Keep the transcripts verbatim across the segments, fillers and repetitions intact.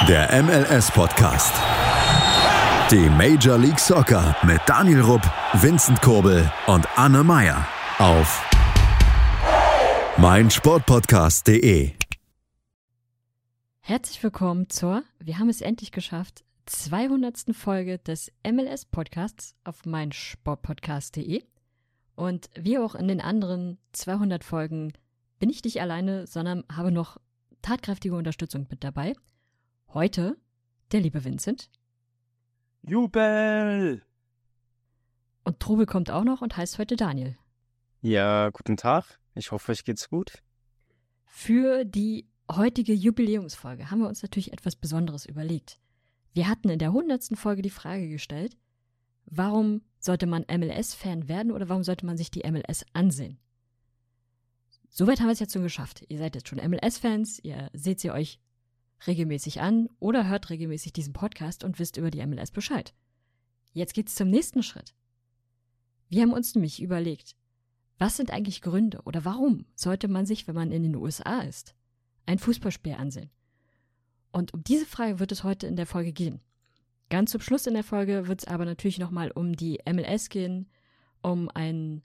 Der M L S-Podcast. Die Major League Soccer mit Daniel Rupp, Vincent Kurbel und Anne Meyer auf meinsportpodcast punkt de. Herzlich willkommen zur, wir haben es endlich geschafft, zweihundertsten Folge des M L S-Podcasts auf meinsportpodcast punkt de. Und wie auch in den anderen zweihundert Folgen bin ich nicht alleine, sondern habe noch tatkräftige Unterstützung mit dabei. Heute der liebe Vincent. Jubel! Und Trubel kommt auch noch und heißt heute Daniel. Ja, guten Tag. Ich hoffe, euch geht's gut. Für die heutige Jubiläumsfolge haben wir uns natürlich etwas Besonderes überlegt. Wir hatten in der hundertsten Folge die Frage gestellt, warum sollte man M L S-Fan werden oder warum sollte man sich die M L S ansehen? Soweit haben wir es jetzt schon geschafft. Ihr seid jetzt schon M L S-Fans, ihr seht sie euch regelmäßig an oder hört regelmäßig diesen Podcast und wisst über die M L S Bescheid. Jetzt geht's zum nächsten Schritt. Wir haben uns nämlich überlegt, was sind eigentlich Gründe oder warum sollte man sich, wenn man in den U S A ist, ein Fußballspiel ansehen? Und um diese Frage wird es heute in der Folge gehen. Ganz zum Schluss in der Folge wird es aber natürlich nochmal um die M L S gehen, um ein,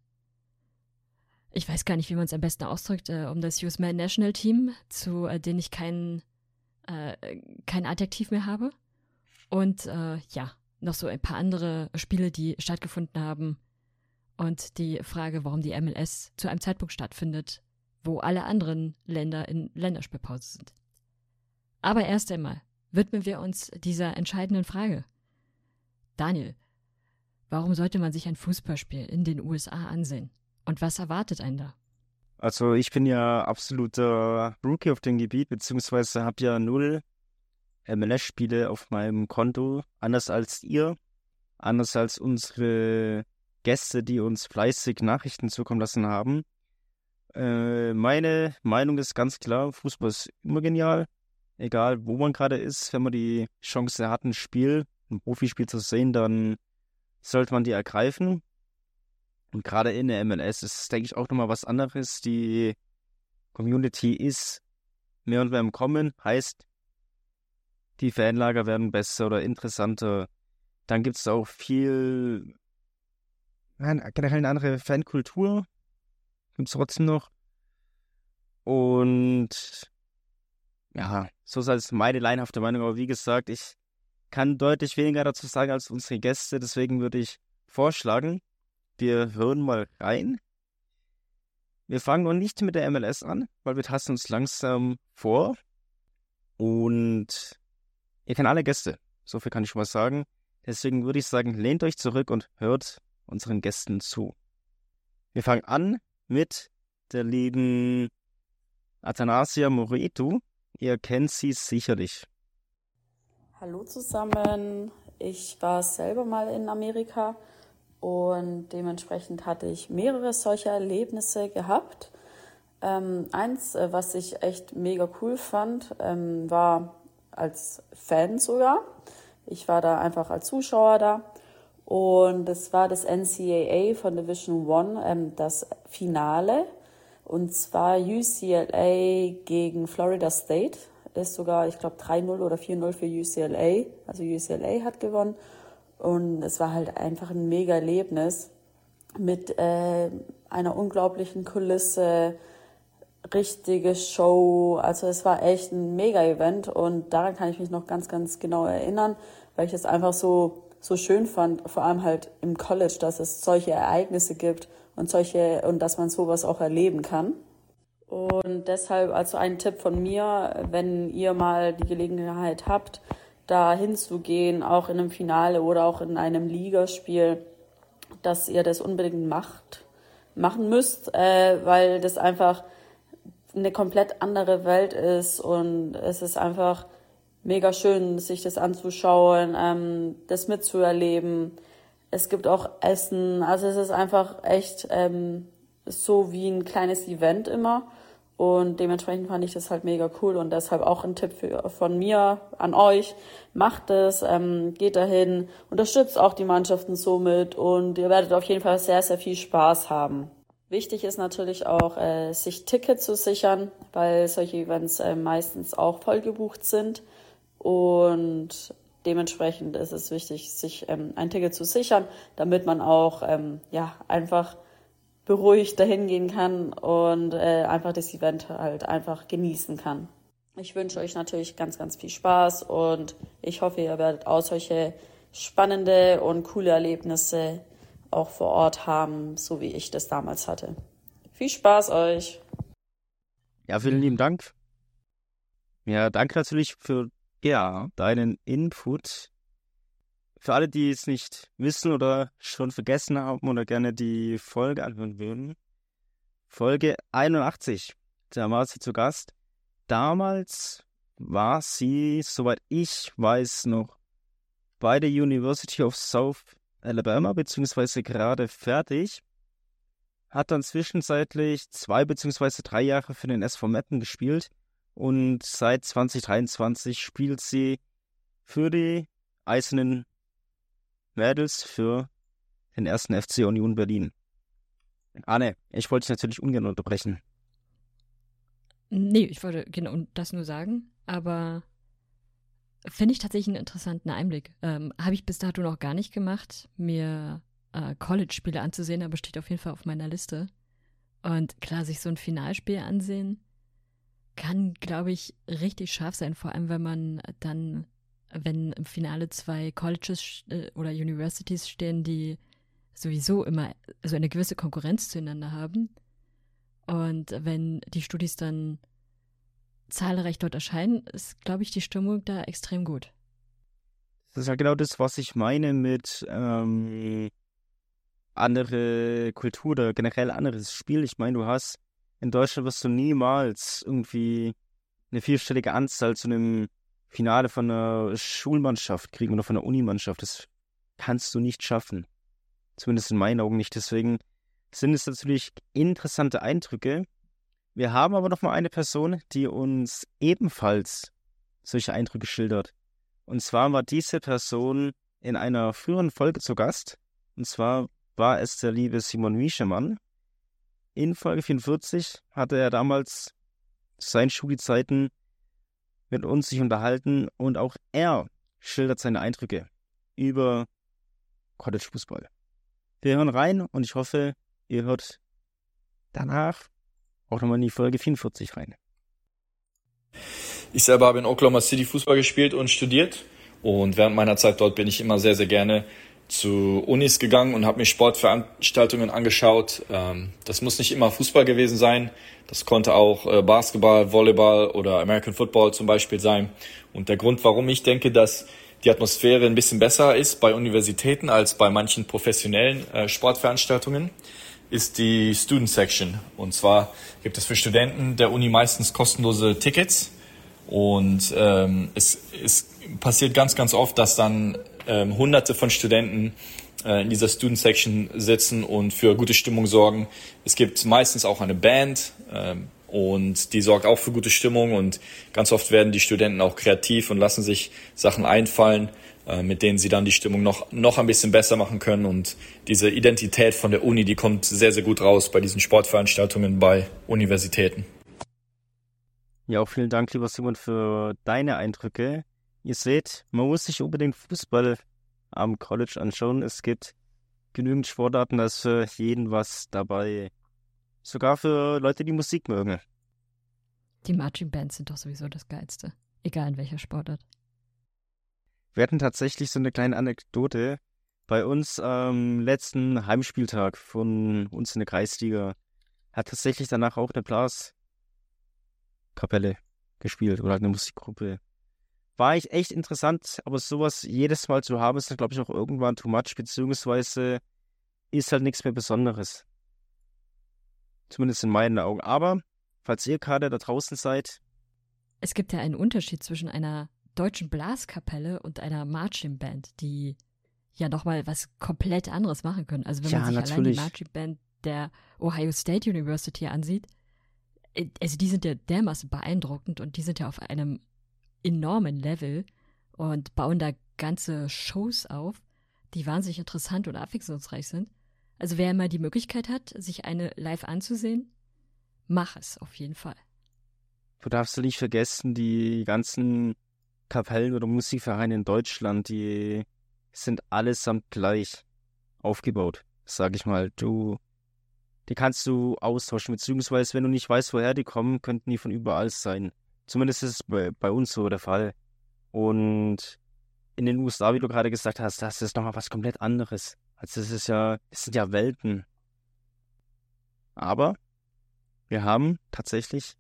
ich weiß gar nicht, wie man es am besten ausdrückt, äh, um das U S Men National Team, zu äh, dem ich keinen kein Adjektiv mehr habe. Und äh, ja, noch so ein paar andere Spiele, die stattgefunden haben. Und die Frage, warum die M L S zu einem Zeitpunkt stattfindet, wo alle anderen Länder in Länderspielpause sind. Aber erst einmal widmen wir uns dieser entscheidenden Frage. Daniel, warum sollte man sich ein Fußballspiel in den U S A ansehen? Und was erwartet einen da? Also ich bin ja absoluter Rookie auf dem Gebiet, beziehungsweise habe ja null M L S-Spiele auf meinem Konto, anders als ihr, anders als unsere Gäste, die uns fleißig Nachrichten zukommen lassen haben. Äh, meine Meinung ist ganz klar, Fußball ist immer genial, egal wo man gerade ist. Wenn man die Chance hat, ein Spiel, ein Profispiel zu sehen, dann sollte man die ergreifen. Und gerade in der M L S ist es, denke ich, auch nochmal was anderes. Die Community ist mehr und mehr im Kommen, heißt, die Fanlager werden besser oder interessanter. Dann gibt es auch viel, generell eine andere Fankultur, gibt es trotzdem noch. Und ja, so ist halt meine laienhafte Meinung. Aber wie gesagt, ich kann deutlich weniger dazu sagen als unsere Gäste. Deswegen würde ich vorschlagen, wir hören mal rein. Wir fangen noch nicht mit der M L S an, weil wir tasten uns langsam vor. Und ihr kennt alle Gäste, so viel kann ich schon mal sagen. Deswegen würde ich sagen, lehnt euch zurück und hört unseren Gästen zu. Wir fangen an mit der lieben Athanasia Moretu. Ihr kennt sie sicherlich. Hallo zusammen, ich war selber mal in Amerika. Und dementsprechend hatte ich mehrere solcher Erlebnisse gehabt. Ähm, eins, äh, was ich echt mega cool fand, ähm, war als Fan sogar. Ich war da einfach als Zuschauer da. Und das war das N C A A von Division One, ähm, das Finale. Und zwar U C L A gegen Florida State. Das ist sogar, ich glaube, drei null oder vier null für U C L A. Also U C L A hat gewonnen. Und es war halt einfach ein mega Erlebnis mit äh, einer unglaublichen Kulisse, richtige Show. Also es war echt ein Mega-Event und daran kann ich mich noch ganz, ganz genau erinnern, weil ich es einfach so, so schön fand, vor allem halt im College, dass es solche Ereignisse gibt und solche und dass man sowas auch erleben kann. Und deshalb also ein Tipp von mir, wenn ihr mal die Gelegenheit habt, da hinzugehen, auch in einem Finale oder auch in einem Ligaspiel, dass ihr das unbedingt macht, machen müsst, äh, weil das einfach eine komplett andere Welt ist und es ist einfach mega schön, sich das anzuschauen, ähm, das mitzuerleben. Es gibt auch Essen, also es ist einfach echt ähm, so wie ein kleines Event immer. Und dementsprechend fand ich das halt mega cool und deshalb auch ein Tipp für, von mir an euch. Macht es, ähm, geht dahin, unterstützt auch die Mannschaften somit und ihr werdet auf jeden Fall sehr, sehr viel Spaß haben. Wichtig ist natürlich auch, äh, sich Tickets zu sichern, weil solche Events äh, meistens auch voll gebucht sind. Und dementsprechend ist es wichtig, sich ähm, ein Ticket zu sichern, damit man auch ähm, ja einfach beruhigt dahin gehen kann und äh, einfach das Event halt einfach genießen kann. Ich wünsche euch natürlich ganz, ganz viel Spaß und ich hoffe, ihr werdet auch solche spannende und coole Erlebnisse auch vor Ort haben, so wie ich das damals hatte. Viel Spaß euch! Ja, vielen lieben Dank. Ja, danke natürlich für ja, deinen Input. Für alle, die es nicht wissen oder schon vergessen haben oder gerne die Folge anhören würden. Folge einundachtzig, da war sie zu Gast. Damals war sie, soweit ich weiß, noch bei der University of South Alabama, beziehungsweise gerade fertig. Hat dann zwischenzeitlich zwei beziehungsweise drei Jahre für den S V Meppen gespielt. Und seit zwanzig dreiundzwanzig spielt sie für die Eisernen Mädels für den ersten F C Union Berlin. Anne, ich wollte dich natürlich ungern unterbrechen. Nee, ich wollte genau das nur sagen, aber finde ich tatsächlich einen interessanten Einblick. Ähm, habe ich bis dato noch gar nicht gemacht, mir äh, College-Spiele anzusehen, aber steht auf jeden Fall auf meiner Liste. Und klar, sich so ein Finalspiel ansehen, kann, glaube ich, richtig scharf sein, vor allem wenn man dann, wenn im Finale zwei Colleges äh, oder Universities stehen, die sowieso immer so eine gewisse Konkurrenz zueinander haben. Und wenn die Studis dann zahlreich dort erscheinen, ist, glaube ich, die Stimmung da extrem gut. Das ist ja genau das, was ich meine mit ähm, andere Kultur oder generell anderes Spiel. Ich meine, du hast in Deutschland wirst du niemals irgendwie eine vierstellige Anzahl zu einem Finale von einer Schulmannschaft kriegen oder von einer Unimannschaft. Das kannst du nicht schaffen. Zumindest in meinen Augen nicht. Deswegen sind es natürlich interessante Eindrücke. Wir haben aber noch mal eine Person, die uns ebenfalls solche Eindrücke schildert. Und zwar war diese Person in einer früheren Folge zu Gast. Und zwar war es der liebe Simon Wieschemann. In Folge vierundvierzig hatte er damals zu seinen Schulzeiten mit uns sich unterhalten und auch er schildert seine Eindrücke über College-Fußball. Wir hören rein und ich hoffe, ihr hört danach auch nochmal in die Folge vierundvierzig rein. Ich selber habe in Oklahoma City Fußball gespielt und studiert und während meiner Zeit dort bin ich immer sehr, sehr gerne zu Unis gegangen und habe mir Sportveranstaltungen angeschaut. Das muss nicht immer Fußball gewesen sein. Das konnte auch Basketball, Volleyball oder American Football zum Beispiel sein. Und der Grund, warum ich denke, dass die Atmosphäre ein bisschen besser ist bei Universitäten als bei manchen professionellen Sportveranstaltungen, ist die Student Section. Und zwar gibt es für Studenten der Uni meistens kostenlose Tickets. Und ähm, es, es passiert ganz, ganz oft, dass dann ähm, Hunderte von Studenten äh, in dieser Student Section sitzen und für gute Stimmung sorgen. Es gibt meistens auch eine Band ähm, und die sorgt auch für gute Stimmung. Und ganz oft werden die Studenten auch kreativ und lassen sich Sachen einfallen, äh, mit denen sie dann die Stimmung noch, noch ein bisschen besser machen können. Und diese Identität von der Uni, die kommt sehr, sehr gut raus bei diesen Sportveranstaltungen bei Universitäten. Ja, auch vielen Dank, lieber Simon, für deine Eindrücke. Ihr seht, man muss sich unbedingt Fußball am College anschauen. Es gibt genügend Sportarten, da ist für jeden was dabei. Sogar für Leute, die Musik mögen. Die Marching Bands sind doch sowieso das Geilste. Egal in welcher Sportart. Wir hatten tatsächlich so eine kleine Anekdote. Bei uns am letzten Heimspieltag von uns in der Kreisliga hat tatsächlich danach auch eine Blas Kapelle gespielt oder eine Musikgruppe. War ich echt interessant, aber sowas jedes Mal zu haben, ist dann, glaube ich, auch irgendwann too much, beziehungsweise ist halt nichts mehr Besonderes. Zumindest in meinen Augen. Aber, falls ihr gerade da draußen seid... Es gibt ja einen Unterschied zwischen einer deutschen Blaskapelle und einer Marching Band, die ja nochmal was komplett anderes machen können. Also wenn ja, man sich natürlich. allein die Marching Band der Ohio State University ansieht, also die sind ja dermaßen beeindruckend und die sind ja auf einem enormen Level und bauen da ganze Shows auf, die wahnsinnig interessant und abwechslungsreich sind. Also wer mal die Möglichkeit hat, sich eine live anzusehen, mach es auf jeden Fall. Du darfst nicht vergessen, die ganzen Kapellen oder Musikvereine in Deutschland, die sind allesamt gleich aufgebaut, sag ich mal. Du, die kannst du austauschen, beziehungsweise wenn du nicht weißt, woher die kommen, könnten die von überall sein. Zumindest ist es bei, bei uns so der Fall. Und in den U S A, wie du gerade gesagt hast, das ist nochmal was komplett anderes. Also das ist ja, das sind ja Welten. Aber wir haben tatsächlich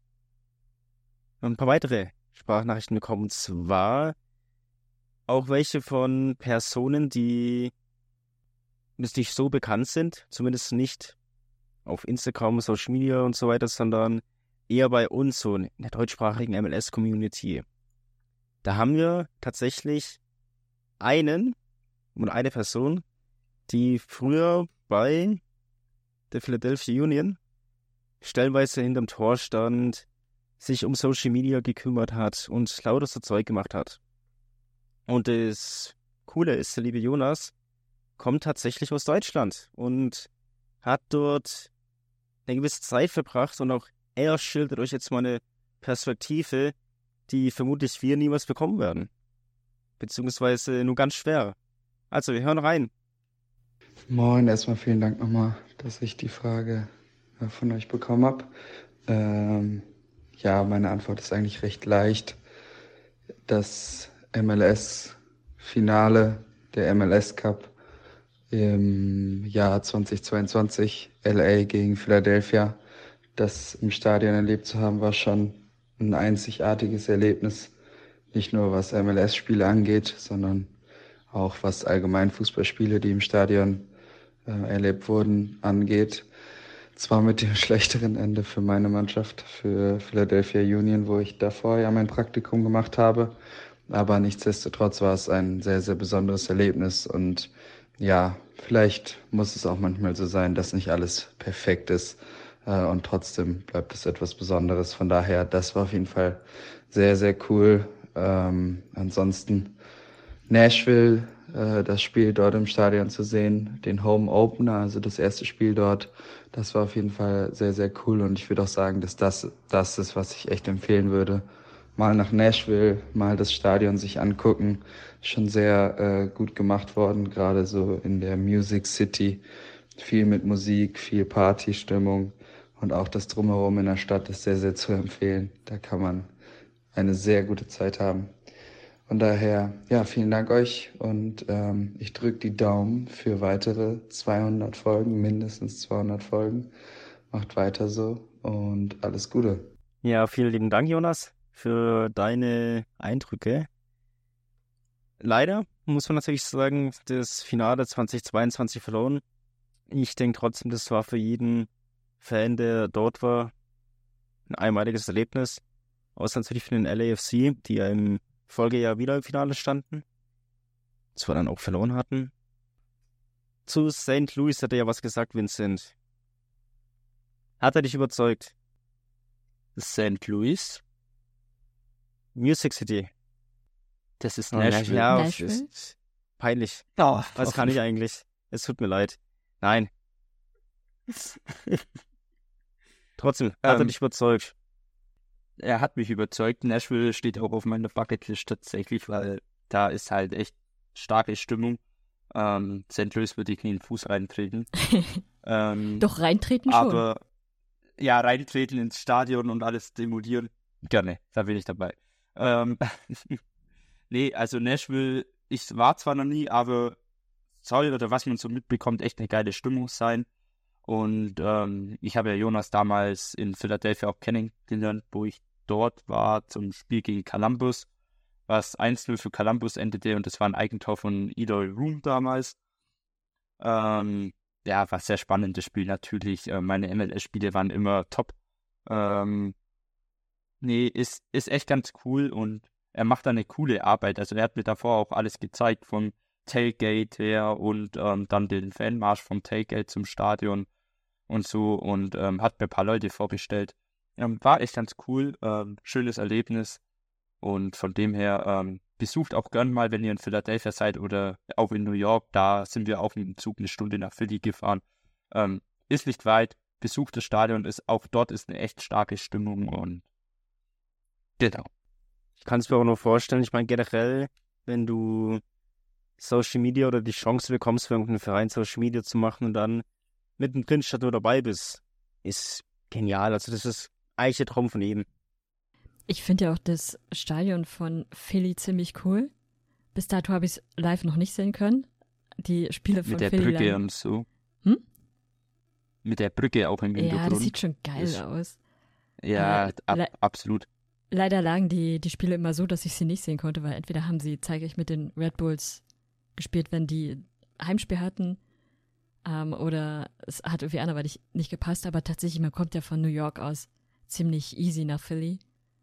ein paar weitere Sprachnachrichten bekommen. Und zwar auch welche von Personen, die nicht so bekannt sind, zumindest nicht auf Instagram, Social Media und so weiter, sondern eher bei uns so in der deutschsprachigen M L S-Community. Da haben wir tatsächlich einen und eine Person, die früher bei der Philadelphia Union stellenweise hinterm Tor stand, sich um Social Media gekümmert hat und lauter so Zeug gemacht hat. Und das Coole ist, der liebe Jonas kommt tatsächlich aus Deutschland und hat dort eine gewisse Zeit verbracht und auch er schildert euch jetzt mal eine Perspektive, die vermutlich wir niemals bekommen werden. Beziehungsweise nur ganz schwer. Also, wir hören rein. Moin, erstmal vielen Dank nochmal, dass ich die Frage äh, von euch bekommen habe. Ähm, ja, meine Antwort ist eigentlich recht leicht. Das M L S-Finale, der M L S Cup im Jahr zweitausendzweiundzwanzig, L A gegen Philadelphia, das im Stadion erlebt zu haben, war schon ein einzigartiges Erlebnis. Nicht nur was M L S-Spiele angeht, sondern auch was allgemein Fußballspiele, die im Stadion äh, erlebt wurden, angeht. Zwar mit dem schlechteren Ende für meine Mannschaft, für Philadelphia Union, wo ich davor ja mein Praktikum gemacht habe. Aber nichtsdestotrotz war es ein sehr, sehr besonderes Erlebnis. Und ja, vielleicht muss es auch manchmal so sein, dass nicht alles perfekt ist. Äh, und trotzdem bleibt es etwas Besonderes. Von daher, das war auf jeden Fall sehr, sehr cool. Ähm, ansonsten Nashville, äh, das Spiel dort im Stadion zu sehen, den Home Opener, also das erste Spiel dort, das war auf jeden Fall sehr, sehr cool. Und ich würde auch sagen, dass das das ist, was ich echt empfehlen würde. Mal nach Nashville, mal das Stadion sich angucken. Schon sehr äh, gut gemacht worden, gerade so in der Music City. Viel mit Musik, viel Partystimmung und auch das Drumherum in der Stadt ist sehr, sehr zu empfehlen. Da kann man eine sehr gute Zeit haben. Von daher, ja, vielen Dank euch und ähm, ich drücke die Daumen für weitere zweihundert Folgen, mindestens zweihundert Folgen. Macht weiter so und alles Gute. Ja, vielen lieben Dank, Jonas, für deine Eindrücke. Leider muss man natürlich sagen, das Finale zweitausendzweiundzwanzig verloren. Ich denke trotzdem, das war für jeden Fan, der dort war, ein einmaliges Erlebnis. Außer natürlich für den L A F C, die ja im Folgejahr wieder im Finale standen. Zwar dann auch verloren hatten. Zu Saint Louis hat er ja was gesagt, Vincent. Hat er dich überzeugt? Saint Louis? Music City. Das ist Oh, Nashville. Ja, Nashville? ist peinlich. Oh, Was kann ich eigentlich? Es tut mir leid. Nein. Trotzdem, hat er Ähm, dich überzeugt? Er hat mich überzeugt. Nashville steht auch auf meiner Bucketlist tatsächlich, weil da ist halt echt starke Stimmung. Ähm, Saint Louis würde ich nie in den Fuß reintreten. ähm, Doch reintreten schon. aber ja, reintreten ins Stadion und alles demolieren. Gerne, da bin ich dabei. Ähm, nee, also Nashville, ich war zwar noch nie, aber soll oder was man so mitbekommt, echt eine geile Stimmung sein. Und ähm, ich habe ja Jonas damals in Philadelphia auch kennengelernt, wo ich dort war zum Spiel gegen Columbus, was eins null für Columbus endete und das war ein Eigentor von Eloy Room damals. Ähm, ja, war ein sehr spannendes Spiel natürlich. Äh, meine M L S-Spiele waren immer top. Ähm, nee, ist, ist echt ganz cool und er macht da eine coole Arbeit. Also er hat mir davor auch alles gezeigt, vom Tailgate her und ähm, dann den Fanmarsch vom Tailgate zum Stadion und so und ähm, hat mir ein paar Leute vorbestellt. Ähm, war echt ganz cool, ähm, schönes Erlebnis und von dem her ähm, besucht auch gern mal, wenn ihr in Philadelphia seid oder auch in New York, da sind wir auch mit dem Zug eine Stunde nach Philly gefahren. Ähm, ist nicht weit, besucht das Stadion, ist auch dort ist eine echt starke Stimmung und genau. Ich kann es mir auch nur vorstellen, ich meine generell, wenn du Social Media oder die Chance bekommst, für irgendeinen Verein Social Media zu machen und dann mittendrin statt nur dabei bist, ist genial. Also das ist eigentlich der Traum von jedem. Ich finde ja auch das Stadion von Philly ziemlich cool. Bis dato habe ich es live noch nicht sehen können. Die Spiele von Mit der Philly Brücke live. und so. Hm? Mit der Brücke auch im Ja, Hintergrund. das sieht schon geil Das- aus. Ja, Äh, ab, le- absolut. Leider lagen die, die Spiele immer so, dass ich sie nicht sehen konnte, weil entweder haben sie zeitgleich mit den Red Bulls gespielt, wenn die Heimspiel hatten, ähm, oder es hat irgendwie anderweitig nicht gepasst, aber tatsächlich, man kommt ja von New York aus ziemlich easy nach Philly.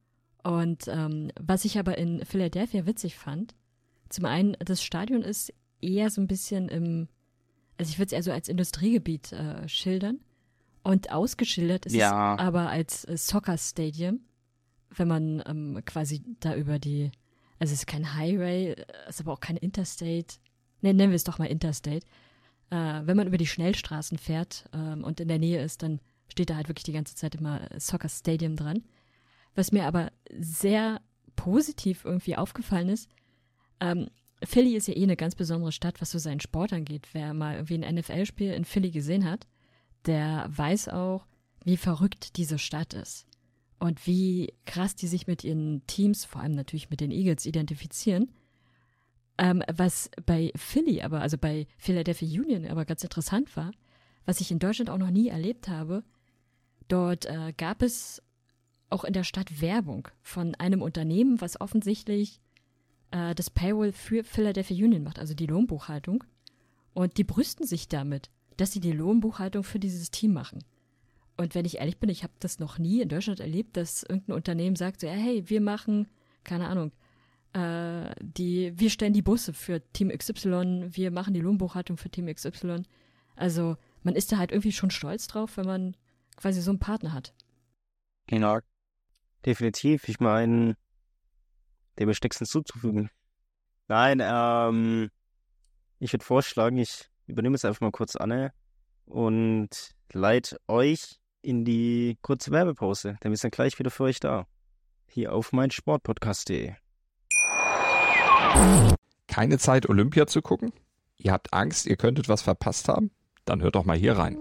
Und ähm, was ich aber in Philadelphia witzig fand, zum einen, das Stadion ist eher so ein bisschen im, also ich würde es eher so als Industriegebiet äh, schildern, und ausgeschildert ist Ja. es aber als äh, Soccer Stadium, wenn man ähm, quasi da über die, also es ist kein Highway, es ist aber auch kein Interstate, ne, nennen wir es doch mal Interstate. Äh, wenn man über die Schnellstraßen fährt ähm, und in der Nähe ist, dann steht da halt wirklich die ganze Zeit immer Soccer Stadium dran. Was mir aber sehr positiv irgendwie aufgefallen ist, ähm, Philly ist ja eh eine ganz besondere Stadt, was so seinen Sport angeht. Wer mal irgendwie ein N F L-Spiel in Philly gesehen hat, der weiß auch, wie verrückt diese Stadt ist. Und wie krass die sich mit ihren Teams, vor allem natürlich mit den Eagles, identifizieren. Ähm, was bei Philly aber, also bei Philadelphia Union aber ganz interessant war, was ich in Deutschland auch noch nie erlebt habe, dort äh, gab es auch in der Stadt Werbung von einem Unternehmen, was offensichtlich äh, das Payroll für Philadelphia Union macht, also die Lohnbuchhaltung. Und die brüsten sich damit, dass sie die Lohnbuchhaltung für dieses Team machen. Und wenn ich ehrlich bin, ich habe das noch nie in Deutschland erlebt, dass irgendein Unternehmen sagt so, ja, hey, wir machen, keine Ahnung, äh, die, wir stellen die Busse für Team X Y, wir machen die Lohnbuchhaltung für Team X Y. Also man ist da halt irgendwie schon stolz drauf, wenn man quasi so einen Partner hat. Genau. Definitiv, ich meine, dem ist nichts hinzuzufügen. Nein, ähm, ich würde vorschlagen, ich übernehme es einfach mal kurz, Anne, und leite euch in die kurze Werbepause, denn wir sind gleich wieder für euch da. Hier auf meinsportpodcast punkt de. Keine Zeit, Olympia zu gucken? Ihr habt Angst, ihr könntet was verpasst haben? Dann hört doch mal hier rein.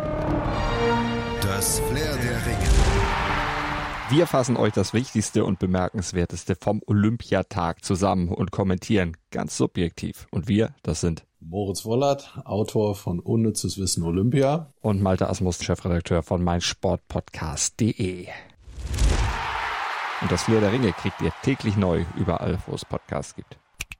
Das Flair der Ringe. Wir fassen euch das Wichtigste und Bemerkenswerteste vom Olympiatag zusammen und kommentieren ganz subjektiv. Und wir, das sind Moritz Wollert, Autor von Unnützes Wissen Olympia. und Malte Asmus, Chefredakteur von meinsportpodcast punkt de. Und das Flair der Ringe kriegt ihr täglich neu überall, wo es Podcasts gibt.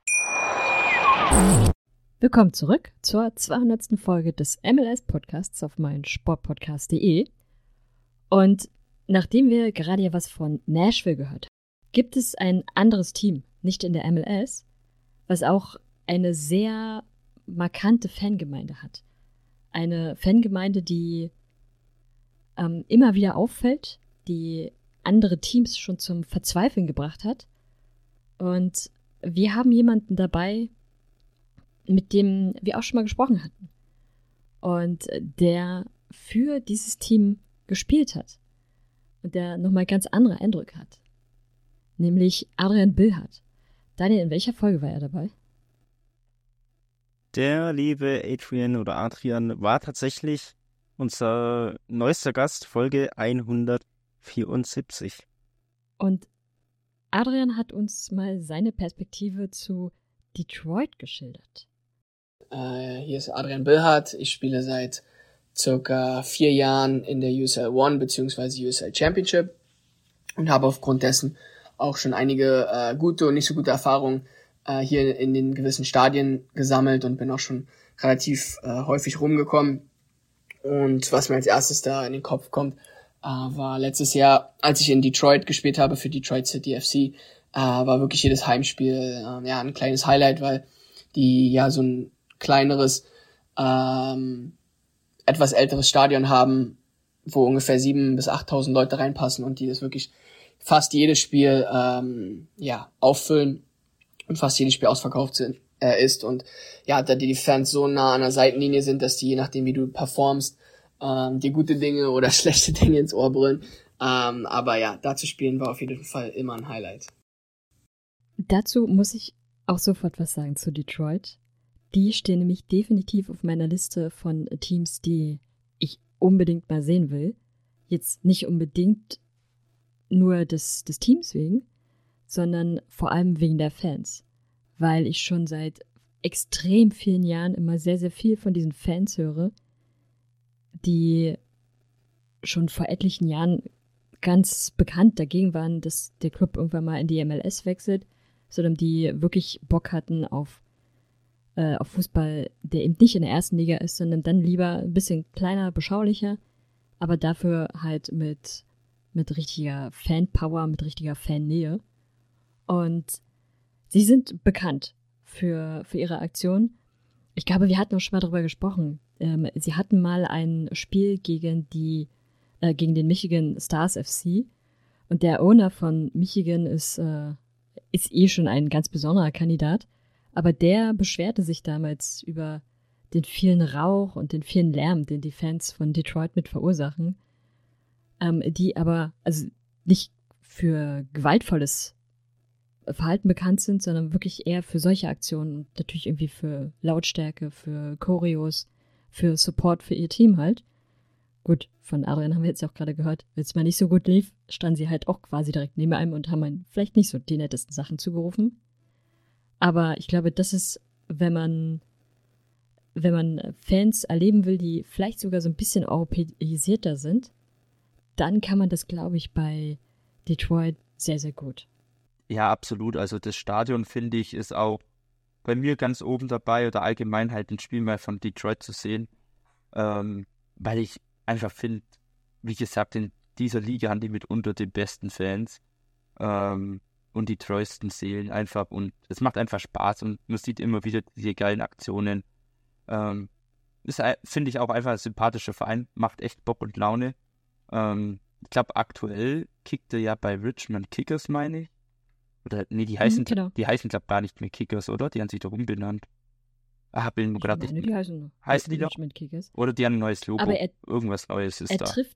Willkommen zurück zur zweihundertsten Folge des M L S-Podcasts auf meinsportpodcast punkt de. Und nachdem wir gerade ja was von Nashville gehört haben, gibt es ein anderes Team, nicht in der M L S, was auch eine sehr markante Fangemeinde hat. Eine Fangemeinde, die ähm, immer wieder auffällt, die andere Teams schon zum Verzweifeln gebracht hat. Und wir haben jemanden dabei, mit dem wir auch schon mal gesprochen hatten. Und der für dieses Team gespielt hat. Und der nochmal ganz andere Eindrücke hat. Nämlich Adrian Billhardt. Daniel, in welcher Folge war er dabei? Der liebe Adrian oder Adrian war tatsächlich unser neuester Gast, Folge hundertvierundsiebzig. Und Adrian hat uns mal seine Perspektive zu Detroit geschildert. Äh, hier ist Adrian Billhardt. Ich spiele seit circa vier Jahren in der U S L One bzw. U S L Championship und habe aufgrund dessen auch schon einige äh, gute und nicht so gute Erfahrungen äh, hier in den gewissen Stadien gesammelt und bin auch schon relativ äh, häufig rumgekommen. Und was mir als erstes da in den Kopf kommt, äh, war letztes Jahr, als ich in Detroit gespielt habe für Detroit City F C, äh, war wirklich jedes Heimspiel äh, ja ein kleines Highlight, weil die ja so ein kleineres, ähm, etwas älteres Stadion haben, wo ungefähr sieben bis achttausend Leute reinpassen und die das wirklich fast jedes Spiel ähm, ja auffüllen und fast jedes Spiel ausverkauft sind, äh, ist. Und ja, da die Fans so nah an der Seitenlinie sind, dass die, je nachdem wie du performst, ähm, dir gute Dinge oder schlechte Dinge ins Ohr brüllen. Ähm, aber ja, da zu spielen war auf jeden Fall immer ein Highlight. Dazu muss ich auch sofort was sagen zu Detroit. Die stehen nämlich definitiv auf meiner Liste von Teams, die ich unbedingt mal sehen will. Jetzt nicht unbedingt nur des, des Teams wegen, sondern vor allem wegen der Fans. Weil ich schon seit extrem vielen Jahren immer sehr, sehr viel von diesen Fans höre, die schon vor etlichen Jahren ganz bekannt dagegen waren, dass der Club irgendwann mal in die M L S wechselt, sondern die wirklich Bock hatten auf, äh, auf Fußball, der eben nicht in der ersten Liga ist, sondern dann lieber ein bisschen kleiner, beschaulicher, aber dafür halt mit, mit richtiger Fanpower, mit richtiger Fannähe. Und sie sind bekannt für, für ihre Aktion. Ich glaube, wir hatten auch schon mal darüber gesprochen. Ähm, sie hatten mal ein Spiel gegen die äh, gegen den Michigan Stars F C und der Owner von Michigan ist, äh, ist eh schon ein ganz besonderer Kandidat, aber der beschwerte sich damals über den vielen Rauch und den vielen Lärm, den die Fans von Detroit mit verursachen, ähm, die aber also nicht für gewaltvolles Verhalten bekannt sind, sondern wirklich eher für solche Aktionen und natürlich irgendwie für Lautstärke, für Choreos, für Support für ihr Team halt. Gut, von Adrian haben wir jetzt auch gerade gehört, wenn es mal nicht so gut lief, standen sie halt auch quasi direkt neben einem und haben einen vielleicht nicht so die nettesten Sachen zugerufen. Aber ich glaube, das ist, wenn man wenn man Fans erleben will, die vielleicht sogar so ein bisschen europäisierter sind, dann kann man das, glaube ich, bei Detroit sehr, sehr gut. Ja, absolut. Also das Stadion, finde ich, ist auch bei mir ganz oben dabei oder allgemein halt ein Spiel mal von Detroit zu sehen, ähm, weil ich einfach finde, wie gesagt, in dieser Liga haben die mitunter die besten Fans ähm, und die treuesten Seelen einfach und es macht einfach Spaß und man sieht immer wieder diese geilen Aktionen. Ähm, ist, finde ich, auch einfach ein sympathischer Verein, macht echt Bock und Laune. Ähm, ich glaube, aktuell kickt er ja bei Richmond Kickers, meine ich. Oder, nee, die heißen, mhm, genau. die heißen, glaube ich, gar nicht mehr Kickers, oder? Die haben sich doch umbenannt. Ah, bin mir gerade nicht. Die heißen, heißen die doch? Kickers. Oder die haben ein neues Logo. Aber er, irgendwas Neues ist er da. Trifft,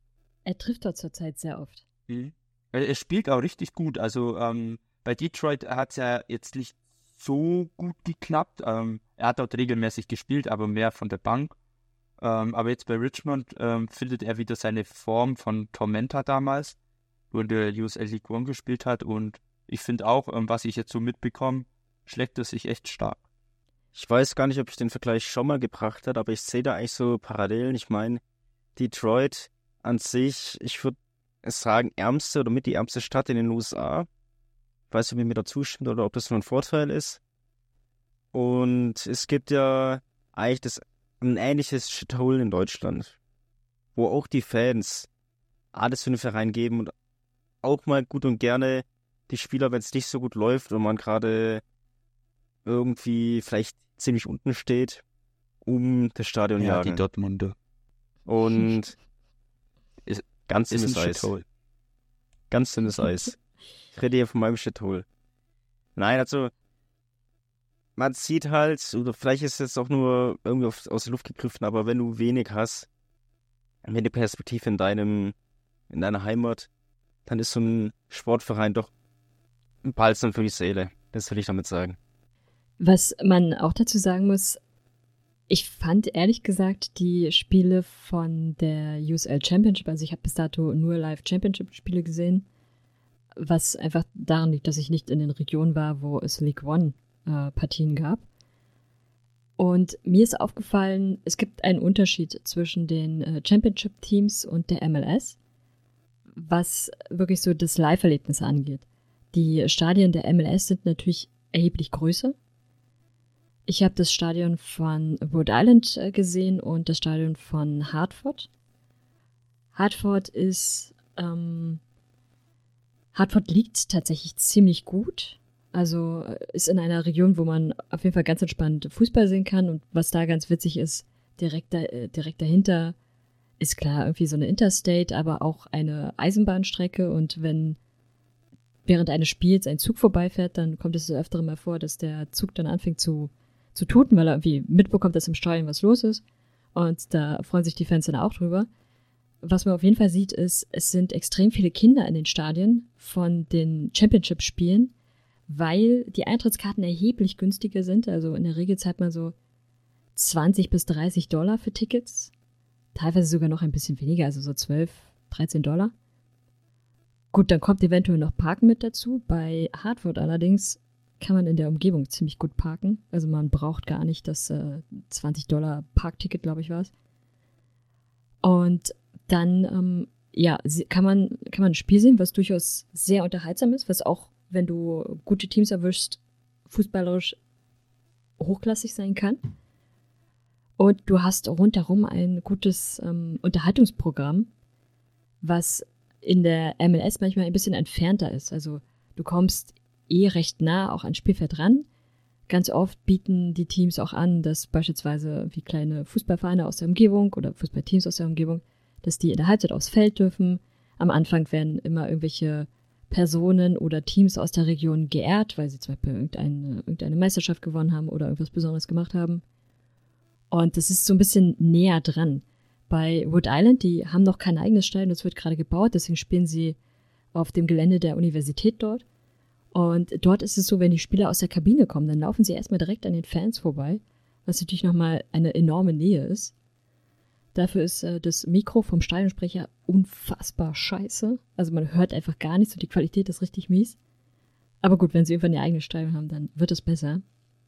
er trifft dort zurzeit sehr oft. Mhm. Er spielt auch richtig gut. Also ähm, bei Detroit hat es ja jetzt nicht so gut geklappt. Ähm, er hat dort regelmäßig gespielt, aber mehr von der Bank. Ähm, aber jetzt bei Richmond ähm, findet er wieder seine Form von Tormenta damals, wo er in der U S L League One gespielt hat. Und ich finde auch, ähm, was ich jetzt so mitbekomme, schlägt er sich echt stark. Ich weiß gar nicht, ob ich den Vergleich schon mal gebracht habe, aber ich sehe da eigentlich so Parallelen. Ich meine, Detroit an sich, ich würde sagen, ärmste oder mit die ärmste Stadt in den U S A. Ich weiß nicht, ob ihr mir da zustimmt oder ob das nur ein Vorteil ist. Und es gibt ja eigentlich das, ein ähnliches Shithole in Deutschland, wo auch die Fans alles für den Verein geben und auch mal gut und gerne die Spieler, wenn es nicht so gut läuft und man gerade irgendwie vielleicht ziemlich unten steht, um das Stadion ja, jagen. Die Dortmunder. Und ist, ganz ist dünnes Eis. Shithole. Ganz dünnes Eis. Ich rede hier von meinem Shithole. Nein, also man sieht halt, oder vielleicht ist es auch nur irgendwie auf, aus der Luft gegriffen, aber wenn du wenig hast, wenn die Perspektive in deinem, in deiner Heimat, dann ist so ein Sportverein doch ein Balsam für die Seele. Das will ich damit sagen. Was man auch dazu sagen muss, ich fand ehrlich gesagt die Spiele von der U S L Championship, also ich habe bis dato nur Live-Championship-Spiele gesehen, was einfach daran liegt, dass ich nicht in den Regionen war, wo es League One äh, Partien gab. Und mir ist aufgefallen, es gibt einen Unterschied zwischen den äh, Championship-Teams und der M L S, was wirklich so das Live-Erlebnis angeht. Die Stadien der M L S sind natürlich erheblich größer. Ich habe das Stadion von Rhode Island äh, gesehen und das Stadion von Hartford. Hartford ist, ähm, Hartford liegt tatsächlich ziemlich gut. Also ist in einer Region, wo man auf jeden Fall ganz entspannt Fußball sehen kann. Und was da ganz witzig ist, direkt, da, äh, direkt dahinter ist klar irgendwie so eine Interstate, aber auch eine Eisenbahnstrecke. Und wenn während eines Spiels ein Zug vorbeifährt, dann kommt es so öfter mal vor, dass der Zug dann anfängt zu, zu tuten, weil er irgendwie mitbekommt, dass im Stadion was los ist. Und da freuen sich die Fans dann auch drüber. Was man auf jeden Fall sieht, ist, es sind extrem viele Kinder in den Stadien von den Championship-Spielen, weil die Eintrittskarten erheblich günstiger sind. Also in der Regel zahlt man so zwanzig bis dreißig Dollar für Tickets. Teilweise sogar noch ein bisschen weniger, also so zwölf, dreizehn Dollar. Gut, dann kommt eventuell noch Parken mit dazu. Bei Hartford allerdings kann man in der Umgebung ziemlich gut parken. Also man braucht gar nicht das äh, zwanzig Dollar Parkticket, glaube ich, war es. Und dann, ähm, ja, kann man, kann man ein Spiel sehen, was durchaus sehr unterhaltsam ist, was auch, wenn du gute Teams erwischst, fußballerisch hochklassig sein kann. Und du hast rundherum ein gutes ähm, Unterhaltungsprogramm, was in der M L S manchmal ein bisschen entfernter ist. Also du kommst eh recht nah auch ans Spielfeld ran. Ganz oft bieten die Teams auch an, dass beispielsweise wie kleine Fußballvereine aus der Umgebung oder Fußballteams aus der Umgebung, dass die in der Halbzeit aufs Feld dürfen. Am Anfang werden immer irgendwelche Personen oder Teams aus der Region geehrt, weil sie zum Beispiel irgendeine, irgendeine Meisterschaft gewonnen haben oder irgendwas Besonderes gemacht haben. Und das ist so ein bisschen näher dran. Bei Rhode Island, die haben noch kein eigenes Stadion, das wird gerade gebaut, deswegen spielen sie auf dem Gelände der Universität dort. Und dort ist es so, wenn die Spieler aus der Kabine kommen, dann laufen sie erstmal direkt an den Fans vorbei, was natürlich nochmal eine enorme Nähe ist. Dafür ist äh, das Mikro vom Stadionsprecher unfassbar scheiße. Also man hört einfach gar nichts und die Qualität ist richtig mies. Aber gut, wenn sie irgendwann ihr eigenes Stadion haben, dann wird es besser.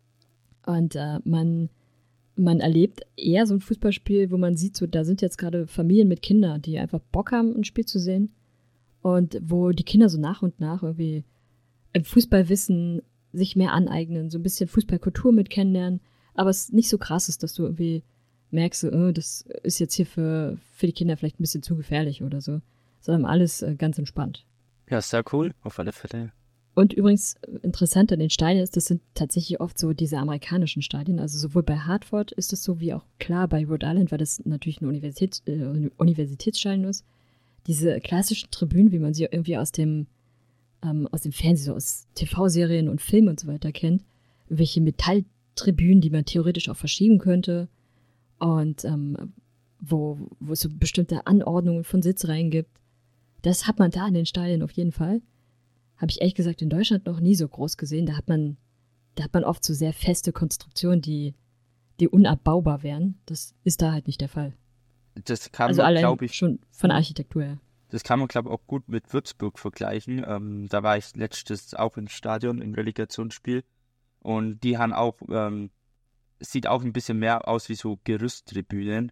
Und äh, man... Man erlebt eher so ein Fußballspiel, wo man sieht, so da sind jetzt gerade Familien mit Kindern, die einfach Bock haben, ein Spiel zu sehen. Und wo die Kinder so nach und nach irgendwie im Fußballwissen sich mehr aneignen, so ein bisschen Fußballkultur mit kennenlernen. Aber es nicht so krass ist, dass du irgendwie merkst, so, oh, das ist jetzt hier für, für die Kinder vielleicht ein bisschen zu gefährlich oder so. Sondern alles äh, ganz entspannt. Ja, sehr cool, auf alle Fälle. Und übrigens interessant an den Stadien ist, das sind tatsächlich oft so diese amerikanischen Stadien. Also sowohl bei Hartford ist es so wie auch klar bei Rhode Island, weil das natürlich ein Universitäts, äh, Universitätsstadion ist. Diese klassischen Tribünen, wie man sie irgendwie aus dem, ähm, aus dem Fernsehen, so aus T V-Serien und Filmen und so weiter kennt. Welche Metalltribünen, die man theoretisch auch verschieben könnte. Und ähm, wo, wo es so bestimmte Anordnungen von Sitzreihen gibt. Das hat man da in den Stadien auf jeden Fall. Habe ich ehrlich gesagt in Deutschland noch nie so groß gesehen. Da hat man, da hat man oft so sehr feste Konstruktionen, die, die unabbaubar wären. Das ist da halt nicht der Fall. Das kann also man, glaube ich, schon von der Architektur her. Das kann man, glaube ich, auch gut mit Würzburg vergleichen. Ähm, da war ich letztes auch im Stadion, im Relegationsspiel. Und die haben auch, ähm, sieht auch ein bisschen mehr aus wie so Gerüsttribünen.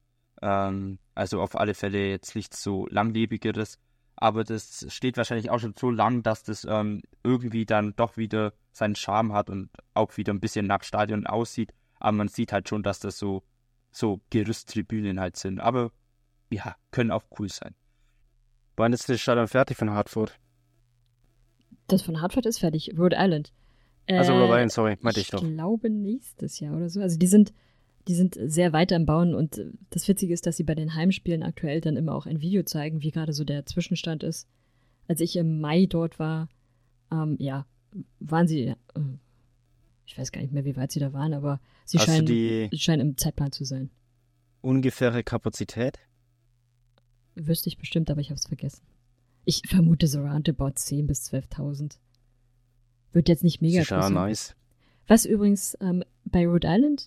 Ähm, also auf alle Fälle jetzt nichts so langlebigeres. Aber das steht wahrscheinlich auch schon so lang, dass das ähm, irgendwie dann doch wieder seinen Charme hat und auch wieder ein bisschen nach Stadion aussieht. Aber man sieht halt schon, dass das so, so Gerüsttribünen halt sind. Aber ja, können auch cool sein. Wann ist das Stadion fertig von Hartford? Das von Hartford ist fertig, Rhode Island. Äh, also Rhode Island, sorry, meinte ich doch. Ich glaube nächstes Jahr oder so. Also die sind, die sind sehr weit am Bauen und das Witzige ist, dass sie bei den Heimspielen aktuell dann immer auch ein Video zeigen, wie gerade so der Zwischenstand ist. Als ich im Mai dort war, ähm, ja, waren sie, äh, ich weiß gar nicht mehr, wie weit sie da waren, aber sie Hast scheinen, du die scheinen im Zeitplan zu sein. Ungefähre Kapazität? Wüsste ich bestimmt, aber ich habe es vergessen. Ich vermute so roundabout zehntausend bis zwölftausend. Wird jetzt nicht mega Sicher, groß. nice. Was übrigens ähm, bei Rhode Island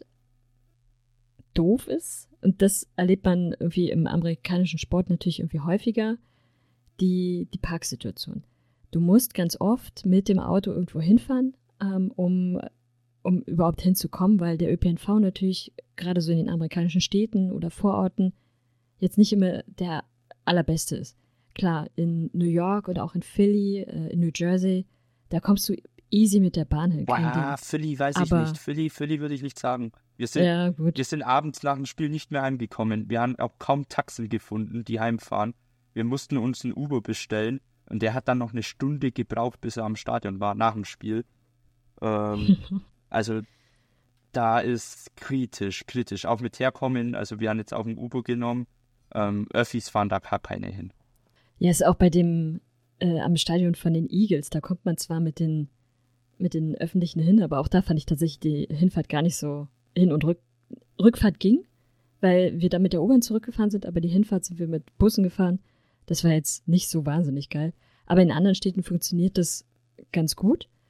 doof ist, und das erlebt man irgendwie im amerikanischen Sport natürlich irgendwie häufiger, die, die Parksituation. Du musst ganz oft mit dem Auto irgendwo hinfahren, ähm, um, um überhaupt hinzukommen, weil der Ö P N V natürlich gerade so in den amerikanischen Städten oder Vororten jetzt nicht immer der allerbeste ist. Klar, in New York oder auch in Philly, äh, in New Jersey, da kommst du easy mit der Bahn hin. Wow, Philly weiß ich Aber, nicht. Philly, Philly würde ich nicht sagen. Wir sind, ja, gut. wir sind abends nach dem Spiel nicht mehr heimgekommen. Wir haben auch kaum Taxen gefunden, die heimfahren. Wir mussten uns ein Uber bestellen und der hat dann noch eine Stunde gebraucht, bis er am Stadion war, nach dem Spiel. Ähm, also da ist kritisch, kritisch. Auch mit herkommen, also wir haben jetzt auch ein Uber genommen. Ähm, Öffis fahren da gar keine hin. Ja, ist auch bei dem, äh, am Stadion von den Eagles, da kommt man zwar mit den, mit den Öffentlichen hin, aber auch da fand ich tatsächlich die Hinfahrt gar nicht so, Hin- und Rück, Rückfahrt ging, weil wir da mit der U-Bahn zurückgefahren sind, aber die Hinfahrt sind wir mit Bussen gefahren. Das war jetzt nicht so wahnsinnig geil. Aber in anderen Städten funktioniert das ganz gut.